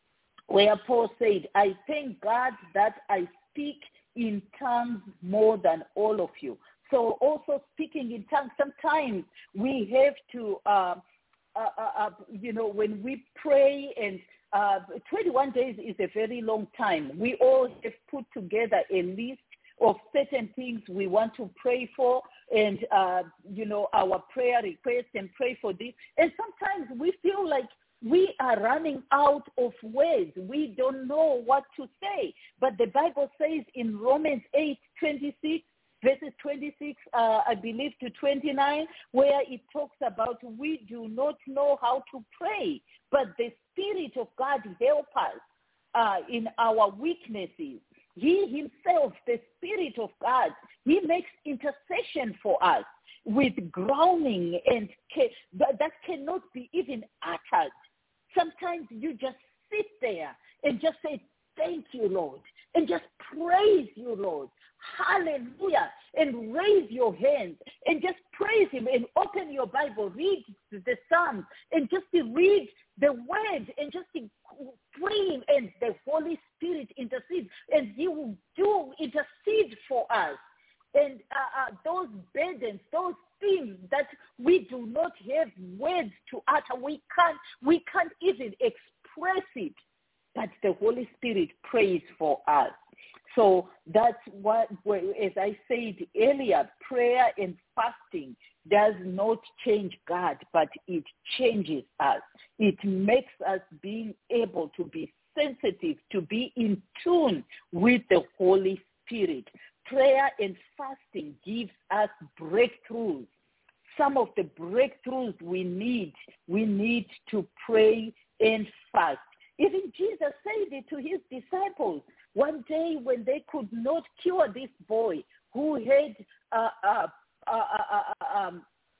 where Paul said, I thank God that I speak in tongues more than all of you. So also speaking in tongues, sometimes we have to, uh, uh, uh, you know, when we pray, and uh, twenty-one days is a very long time. We all have put together a list of certain things we want to pray for, and, uh, you know, our prayer requests, and pray for this. And sometimes we feel like we are running out of words. We don't know what to say. But the Bible says in Romans eight twenty-six, verses twenty-six, uh, I believe, to twenty-nine, where it talks about we do not know how to pray, but the Spirit of God help us uh, in our weaknesses. He himself, the Spirit of God, he makes intercession for us with groaning and ca- that cannot be even uttered. Sometimes you just sit there and just say, thank you, Lord, and just praise you, Lord. Hallelujah. And raise your hands and just praise him, and open your Bible, read the Psalms, and just read the word, and just pray him, and the Holy Spirit intercedes, and he will do intercede for us. And uh, uh, those burdens, those things that we do not have words to utter, we can't, we can't even express it, but the Holy Spirit prays for us. So that's what, as I said earlier, prayer and fasting does not change God, but it changes us. It makes us being able to be sensitive, to be in tune with the Holy Spirit. Prayer and fasting gives us breakthroughs. Some of the breakthroughs we need, we need to pray and fast. Even Jesus said it to his disciples. One day when they could not cure this boy who had uh, uh, uh, uh, um,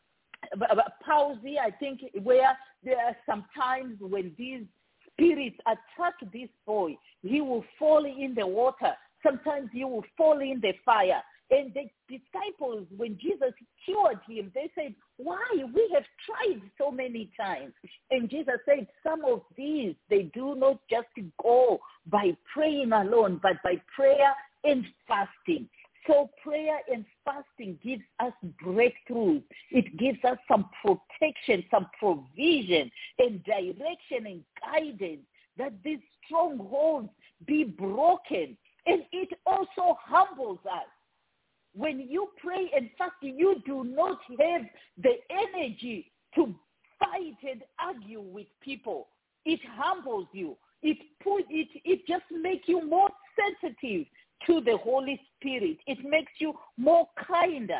palsy, I think, where there are some times when these spirits attack this boy, he will fall in the water. Sometimes he will fall in the fire. And the disciples, when Jesus cured him, they said, why? We have tried so many times. And Jesus said, some of these, they do not just go by praying alone, but by prayer and fasting. So prayer and fasting gives us breakthroughs. It gives us some protection, some provision and direction and guidance that these strongholds be broken. And it also humbles us. When you pray and fast, you do not have the energy to fight and argue with people. It humbles you. It put it. It just makes you more sensitive to the Holy Spirit. It makes you more kinder.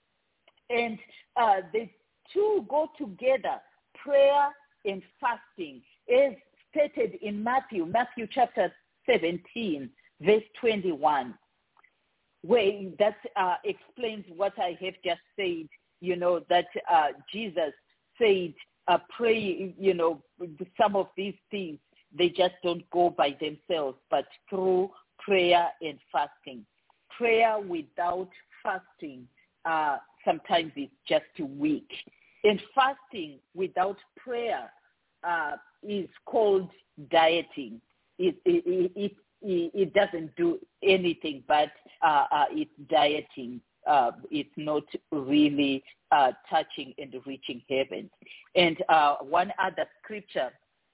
And uh, the two go together, prayer and fasting, as stated in Matthew, Matthew chapter seventeen, verse twenty-one, where that uh, explains what I have just said, you know, that uh, Jesus said, uh, pray, you know, some of these things, they just don't go by themselves, but through prayer and fasting. Prayer without fasting uh, sometimes is just weak. And fasting without prayer uh, is called dieting. It, it, it, it, it doesn't do anything, but uh, uh, it's dieting. Uh, it's not really uh, touching and reaching heaven. And uh, one other scripture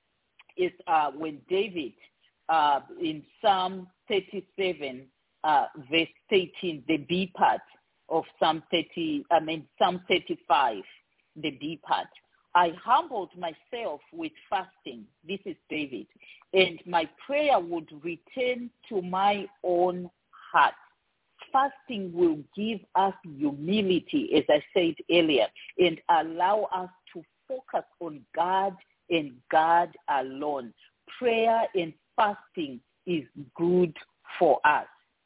is uh, when David, uh, in Psalm thirty-seven, uh, verse eighteen, the B part of Psalm thirty, I mean Psalm thirty-five, the B part. I humbled myself with fasting. This is David. And my prayer would return to my own heart. Fasting will give us humility, as I said earlier, and allow us to focus on God and God alone. Prayer and fasting is good for us.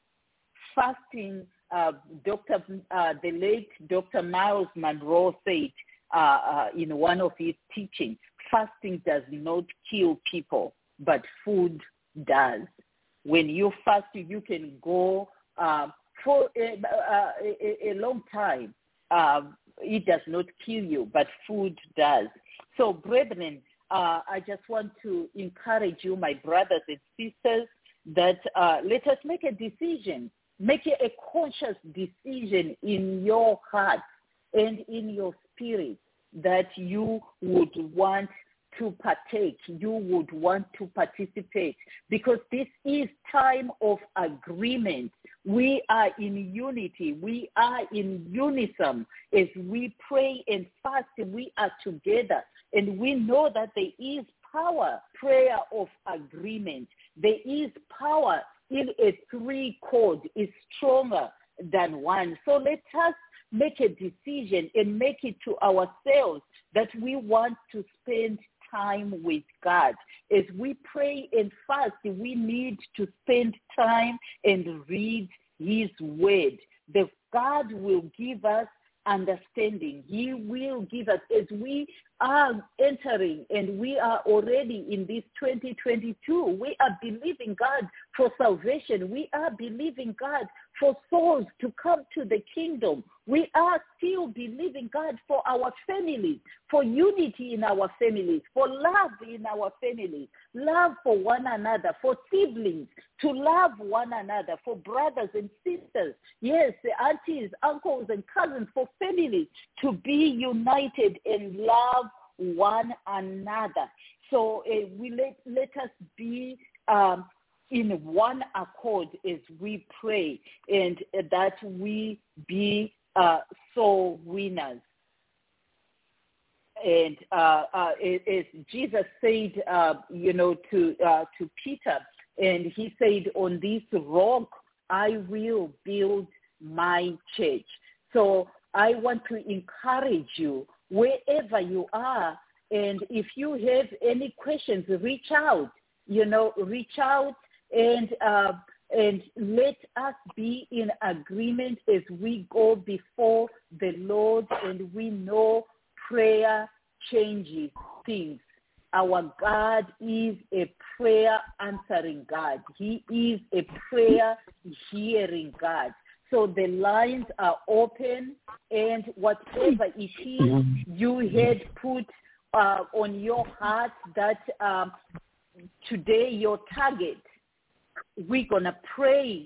Fasting, uh, Doctor Uh, the late Doctor Miles Monroe said uh, uh, in one of his teachings, fasting does not kill people, but food does. When you fast, you can go uh, for a, a, a long time. Uh, it does not kill you, but food does. So, brethren, uh, I just want to encourage you, my brothers and sisters, that uh, let us make a decision. Make a conscious decision in your heart and in your spirit that you would want to partake, you would want to participate, because this is time of agreement. We are in unity. We are in unison. As we pray and fast, we are together. And we know that there is power, prayer of agreement. There is power in a three chord, is stronger than one. So let us make a decision and make it to ourselves that we want to spend time with God. As we pray and fast, we need to spend time and read his word. The God will give us understanding. He will give us, as we are entering and we are already in this twenty twenty-two, we are believing God for salvation. We are believing God for souls to come to the kingdom. We are still believing God for our families, for unity in our families, for love in our families, love for one another, for siblings, to love one another, for brothers and sisters, yes, the aunties, uncles, and cousins, for families to be united and love one another. So uh, we let, let us be um, in one accord as we pray, and uh, that we be uh, soul winners. And uh, uh, as Jesus said, uh, you know, to uh, to Peter, and he said, on this rock I will build my church. So I want to encourage you wherever you are, and if you have any questions, reach out, you know, reach out and uh, and let us be in agreement as we go before the Lord, and we know prayer changes things. Our God is a prayer answering God. He is a prayer hearing God. So the lines are open, and whatever it is you had put uh, on your heart that um, today your target, we're going to pray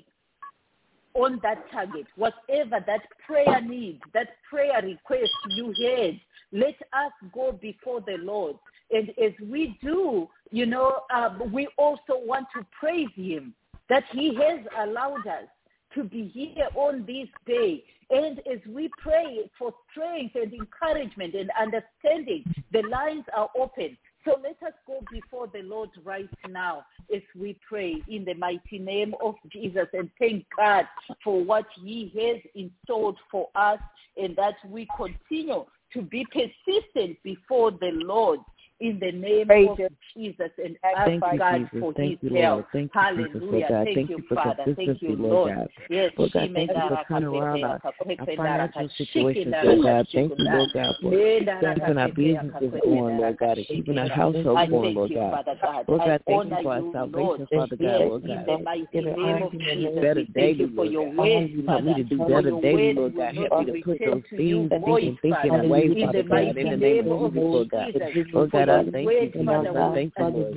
on that target. Whatever that prayer needs, that prayer request you had, let us go before the Lord. And as we do, you know, uh, we also want to praise him that he has allowed us to be here on this day. And as we pray for strength and encouragement and understanding, the lines are open. So let us go before the Lord right now as we pray in the mighty name of Jesus, and thank God for what he has installed for us, and that we continue to be persistent before the Lord in the name Praise of Jesus, and ask God Jesus. for thank his you, help. Thank Hallelujah. You, thank, thank you, you, Father. Thank you, Lord. Lord. Yes, Lord God, thank you for turning around our, our financial situations, Lord God. Thank you, Lord God, for keeping our businesses going, Lord God, and keeping our household going, Lord God. Lord God, thank you for our salvation, Father God, Lord God. In the name of Jesus, better daily, for your Lord ways, God. Help me to do better daily, Lord God. Help me to put those things, thinking, thinking away, Father God, in the name of Jesus, Lord God. Lord God, I thank you, Jesus. I thank you, Lord.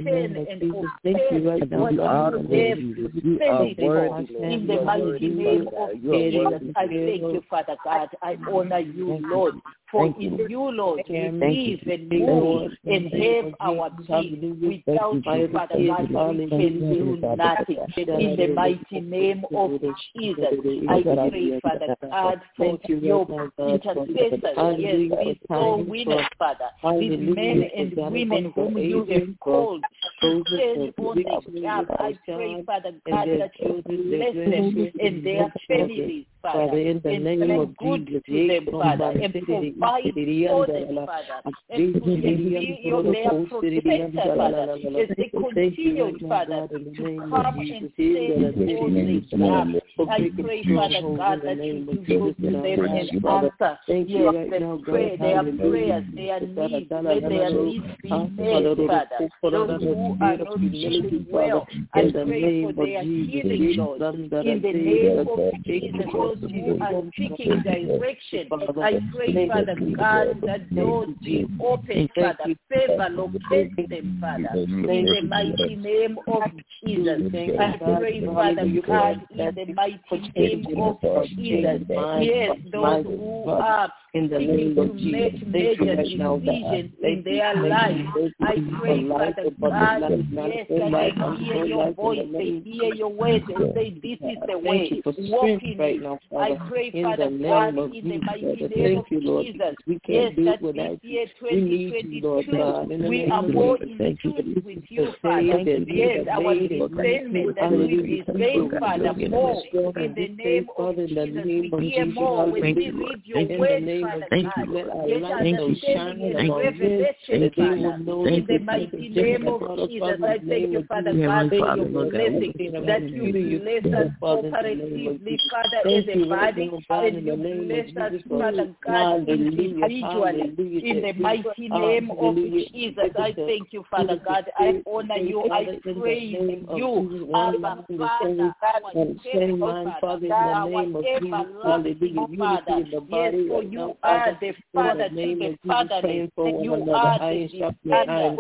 Thank you right now. You are the Lord Jesus. You are worthy, Lord. In the mighty name of Jesus, I thank you, Father God. I honor you, Lord. For in you, Lord, we live and move and have our being. Without you, Father God, we can do nothing. In the mighty name of Jesus, I pray, Father God, for your intercessors. Yes, these soul winners, Father, these men and women whom you have called to stand on the gap. I pray, Father God, that you bless them and their families, Father, and be good to them, Father, and provide for them, Father, and to be your their protector, Father, as they continue, Father, to come and stand on the gap. I pray, Father God, that you do to them and answer yes, their prayer, their prayers, their needs, let their needs be met, Father. Those who are not feeling well, I pray for their healing, Lord, in the name of Jesus. Those who are seeking direction, I pray, Father God, that doors be open, Father. Favor locate them, Father, in the mighty name of Jesus. I pray, Father God, in the mighty name of Jesus. Yes, those who are in the name of Jesus, major decisions in their lives. I pray, Father God, yes, that they hear your voice, they hear your words, and say, this is the way. Walk in it. I pray, Father God, in the mighty name of Jesus. Yes, that this year, twenty twenty-two, we are more in tune with you, Father. Yes, our discernment that we discern, Father, more in the name of Jesus. We hear more when we read your word, Father God. Yes, understanding and revelation, Father, in the mighty name of Jesus. I thank you, Father God, for your blessing, that you bless us cooperatively, Father, as a body, and you bless us, Father God, individually, in the mighty name of Jesus. I thank you, Father God. I honor you. I praise you, Abba, Father, our Savior, Father, our everlasting Father. Yes, for you are the Father to the fatherless. You are the defender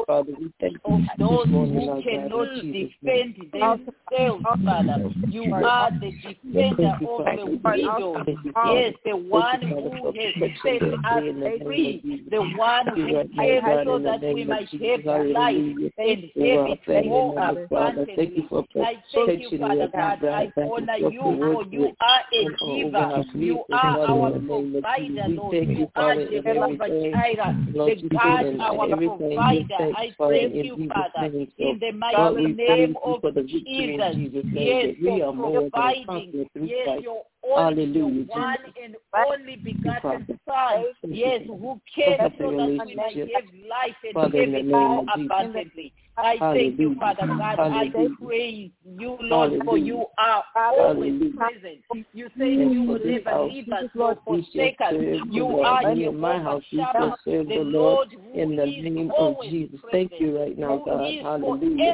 of those who cannot defend themselves, Father. You are the defender of the widow. Yes, the one who has set us free, the one who came so that we might have life and have it more abundantly. I thank you, Father God. I honor you, for you are a giver. You are our provider, Lord. You are Jehovah Jireh, the God, our provider. I thank you, Father, in the mighty name of Jesus. Yes, for providing. Yes, your only your one and only begotten Son, yes, who came so that we might have life and have it more abundantly. I thank you, Father God. I praise you, Lord, for you are always present. You say you will never leave us or forsake us. You are Jehovah Shammah, the Lord who in the name of Jesus. Thank you right now, God. Hallelujah.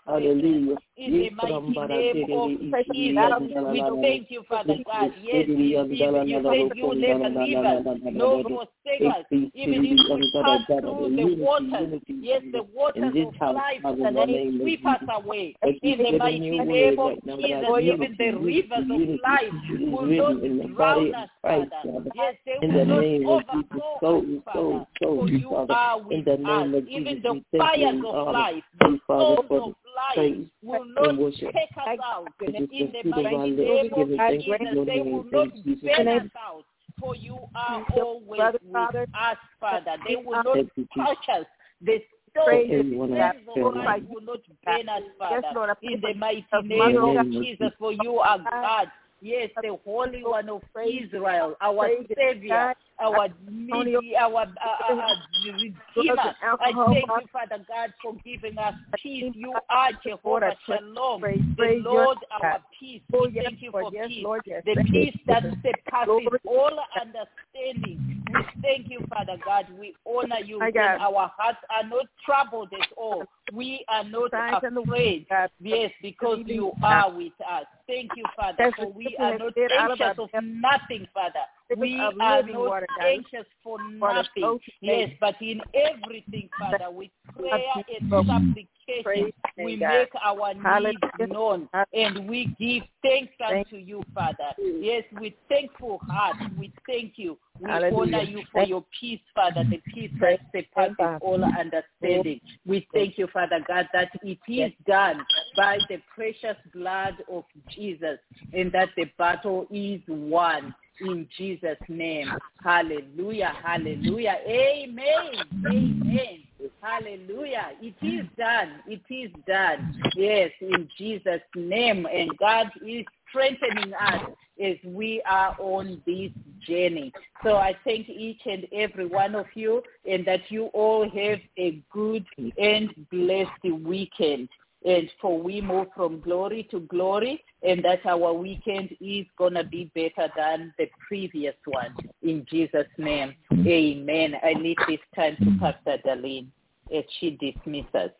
Hallelujah. In the mighty name of Jesus, we thank you, Father God. Yes, you, you said you never leave us, nor forsake us. Even if we pass through the waters, yes, the waters of life will sweep us away. In the mighty name of Jesus, even the rivers of life will not drown us, Father. Yes, they will not overflow us, Father. For you are with us. Even the fires of life, the storms of life will not take us out. In the mighty name of Jesus, they will not burn us out. For you are always with us, Father. They will not touch us. The stones of life will not burn us, Father. In the mighty name of Jesus, for you are God. Yes, the Holy One of Israel, our Savior, our midi, our uh, uh, Redeemer. I thank you, Father God, for giving us peace. You are Jehovah Shalom, the Lord, our peace. We thank you for peace, the peace that surpasses all understanding. We thank you, Father God. We honor you, and our hearts are not troubled at all. We are not afraid, yes, because you are with us. Thank you, Father, for we are not anxious of nothing, Father. We are not anxious for nothing, yes, but in everything, Father, with prayer and supplication, we make our needs known, and we give thanks unto you, Father. Yes, with thankful heart, we thank you. We honor you for your peace, Father, the peace that surpasses all understanding. We thank you, Father God, that it is done by the precious blood of Jesus, and that the battle is won. In Jesus' name. Hallelujah. Hallelujah. Amen. Amen. Hallelujah. It is done. It is done. Yes, in Jesus' name. And God is strengthening us as we are on this journey. So I thank each and every one of you, and that you all have a good and blessed weekend. And for we move from glory to glory, and that our weekend is going to be better than the previous one. In Jesus' name, amen. I leave this time to Pastor Darlene as she dismisses.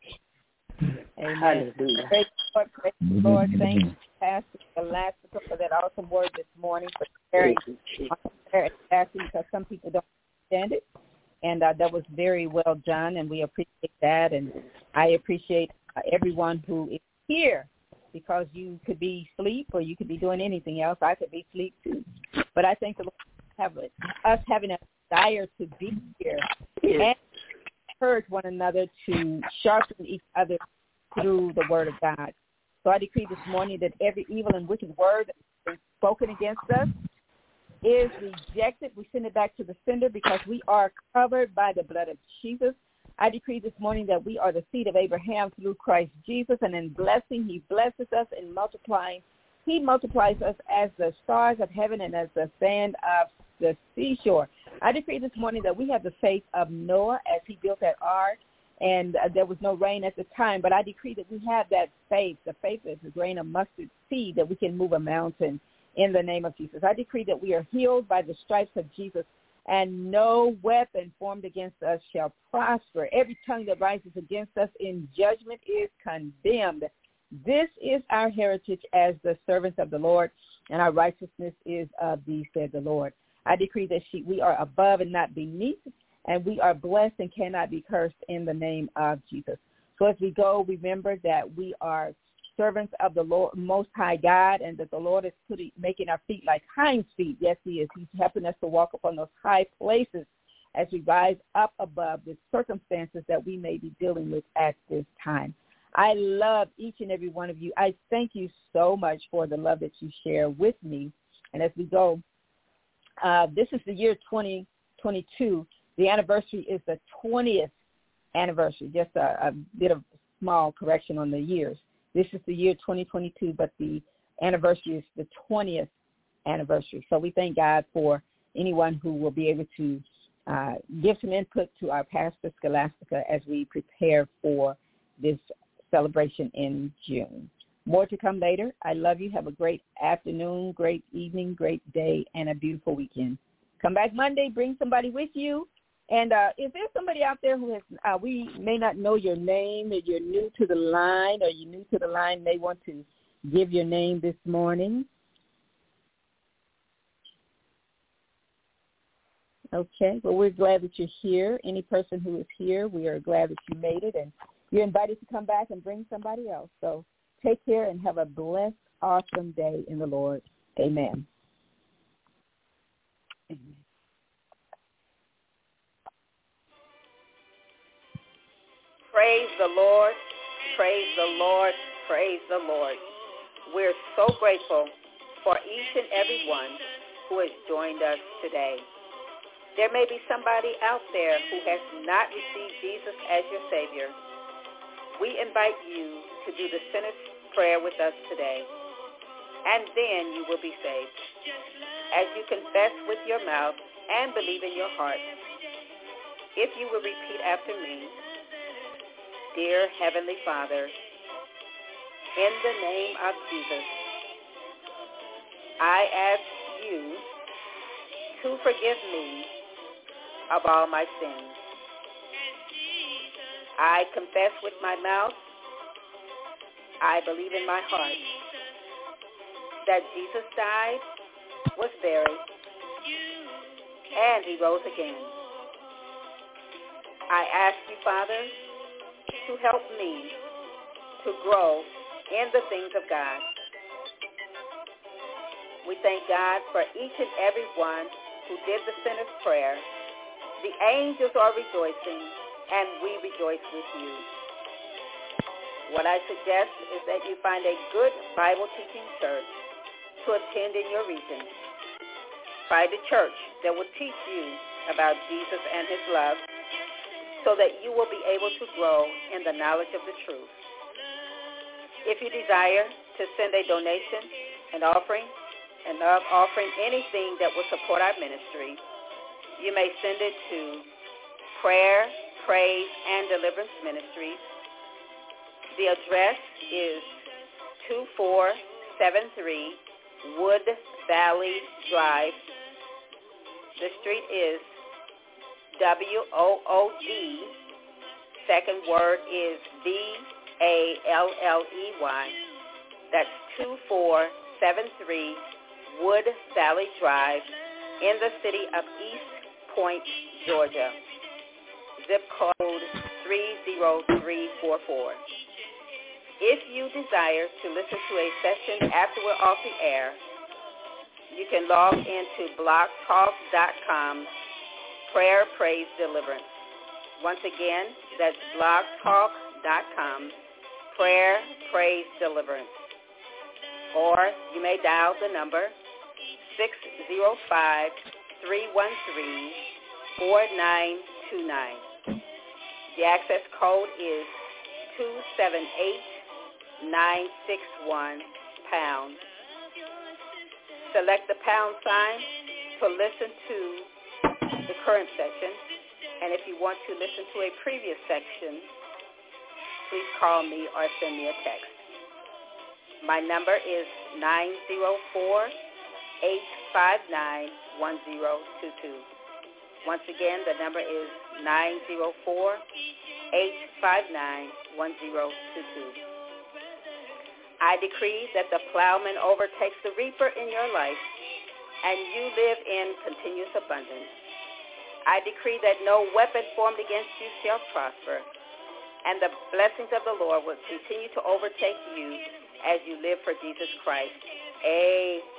Amen. Hallelujah. Praise the Lord, praise the Lord. Thank you, Pastor Scholastica, for that awesome word this morning, for sharing because some people don't understand it. And uh, that was very well done, and we appreciate that. And I appreciate uh, everyone who is here, because you could be asleep or you could be doing anything else. I could be asleep too. But I think the Lord have a, us having a desire to be here and encourage one another to sharpen each other through the word of God. So I decree this morning that every evil and wicked word that is spoken against us is rejected. We send it back to the sender because we are covered by the blood of Jesus. I decree this morning that we are the seed of Abraham through Christ Jesus, and in blessing, he blesses us, in multiplying, he multiplies us as the stars of heaven and as the sand of the seashore. I decree this morning that we have the faith of Noah as he built that ark, and uh, there was no rain at the time, but I decree that we have that faith, the faith is a grain of mustard seed, that we can move a mountain in the name of Jesus. I decree that we are healed by the stripes of Jesus, and no weapon formed against us shall prosper. Every tongue that rises against us in judgment is condemned. This is our heritage as the servants of the Lord, and our righteousness is of thee, said the Lord. I decree that she, we are above and not beneath, and we are blessed and cannot be cursed in the name of Jesus. So as we go, remember that we are servants of the Lord, Most High God, and that the Lord is putting, making our feet like hinds feet. Yes, he is. He's helping us to walk upon those high places as we rise up above the circumstances that we may be dealing with at this time. I love each and every one of you. I thank you so much for the love that you share with me. And as we go, uh, this is the year twenty twenty-two. The anniversary is the twentieth anniversary, just a, a bit of small correction on the years. This is the year twenty twenty-two, but the anniversary is the twentieth anniversary. So we thank God for anyone who will be able to uh, give some input to our Pastor Scholastica as we prepare for this celebration in June. More to come later. I love you. Have a great afternoon, great evening, great day, and a beautiful weekend. Come back Monday. Bring somebody with you. And uh, is there somebody out there who has, uh, we may not know your name, if you're new to the line or you're new to the line, may want to give your name this morning? Okay, well, we're glad that you're here. Any person who is here, we are glad that you made it, and you're invited to come back and bring somebody else. So take care and have a blessed, awesome day in the Lord. Amen. Amen. Praise the Lord, praise the Lord, praise the Lord. We're so grateful for each and every one who has joined us today. There may be somebody out there who has not received Jesus as your Savior. We invite you to do the sinner's prayer with us today, and then you will be saved. As you confess with your mouth and believe in your heart, if you will repeat after me, Dear Heavenly Father, in the name of Jesus, I ask you to forgive me of all my sins. I confess with my mouth, I believe in my heart that Jesus died, was buried, and he rose again. I ask you, Father, to help me to grow in the things of God. We thank God for each and every one who did the sinner's prayer. The angels are rejoicing, and we rejoice with you. What I suggest is that you find a good Bible-teaching church to attend in your region. Find a church that will teach you about Jesus and his love, so that you will be able to grow in the knowledge of the truth. If you desire to send a donation, an offering, and offering anything that will support our ministry, you may send it to Prayer, Praise, and Deliverance Ministries. The address is two four seven three Wood Valley Drive. The street is W O O D, second word is V A L L E Y. That's two four seven three Wood Valley Drive in the city of East Point, Georgia. Zip code three zero three four four. If you desire to listen to a session after we're off the air, you can log into blog talk dot com Prayer, Praise, Deliverance. Once again, that's blog talk dot com, Prayer, Praise, Deliverance. Or you may dial the number six zero five, three one three, four nine two nine. The access code is two seven eight, nine six one, pound. Select the pound sign to listen to the current section, and if you want to listen to a previous section, please call me or send me a text. My number is nine zero four, eight five nine, one zero two two. Once again, the number is nine zero four, eight five nine, one zero two two. I decree that the plowman overtakes the reaper in your life, and you live in continuous abundance. I decree that no weapon formed against you shall prosper, and the blessings of the Lord will continue to overtake you as you live for Jesus Christ. Amen.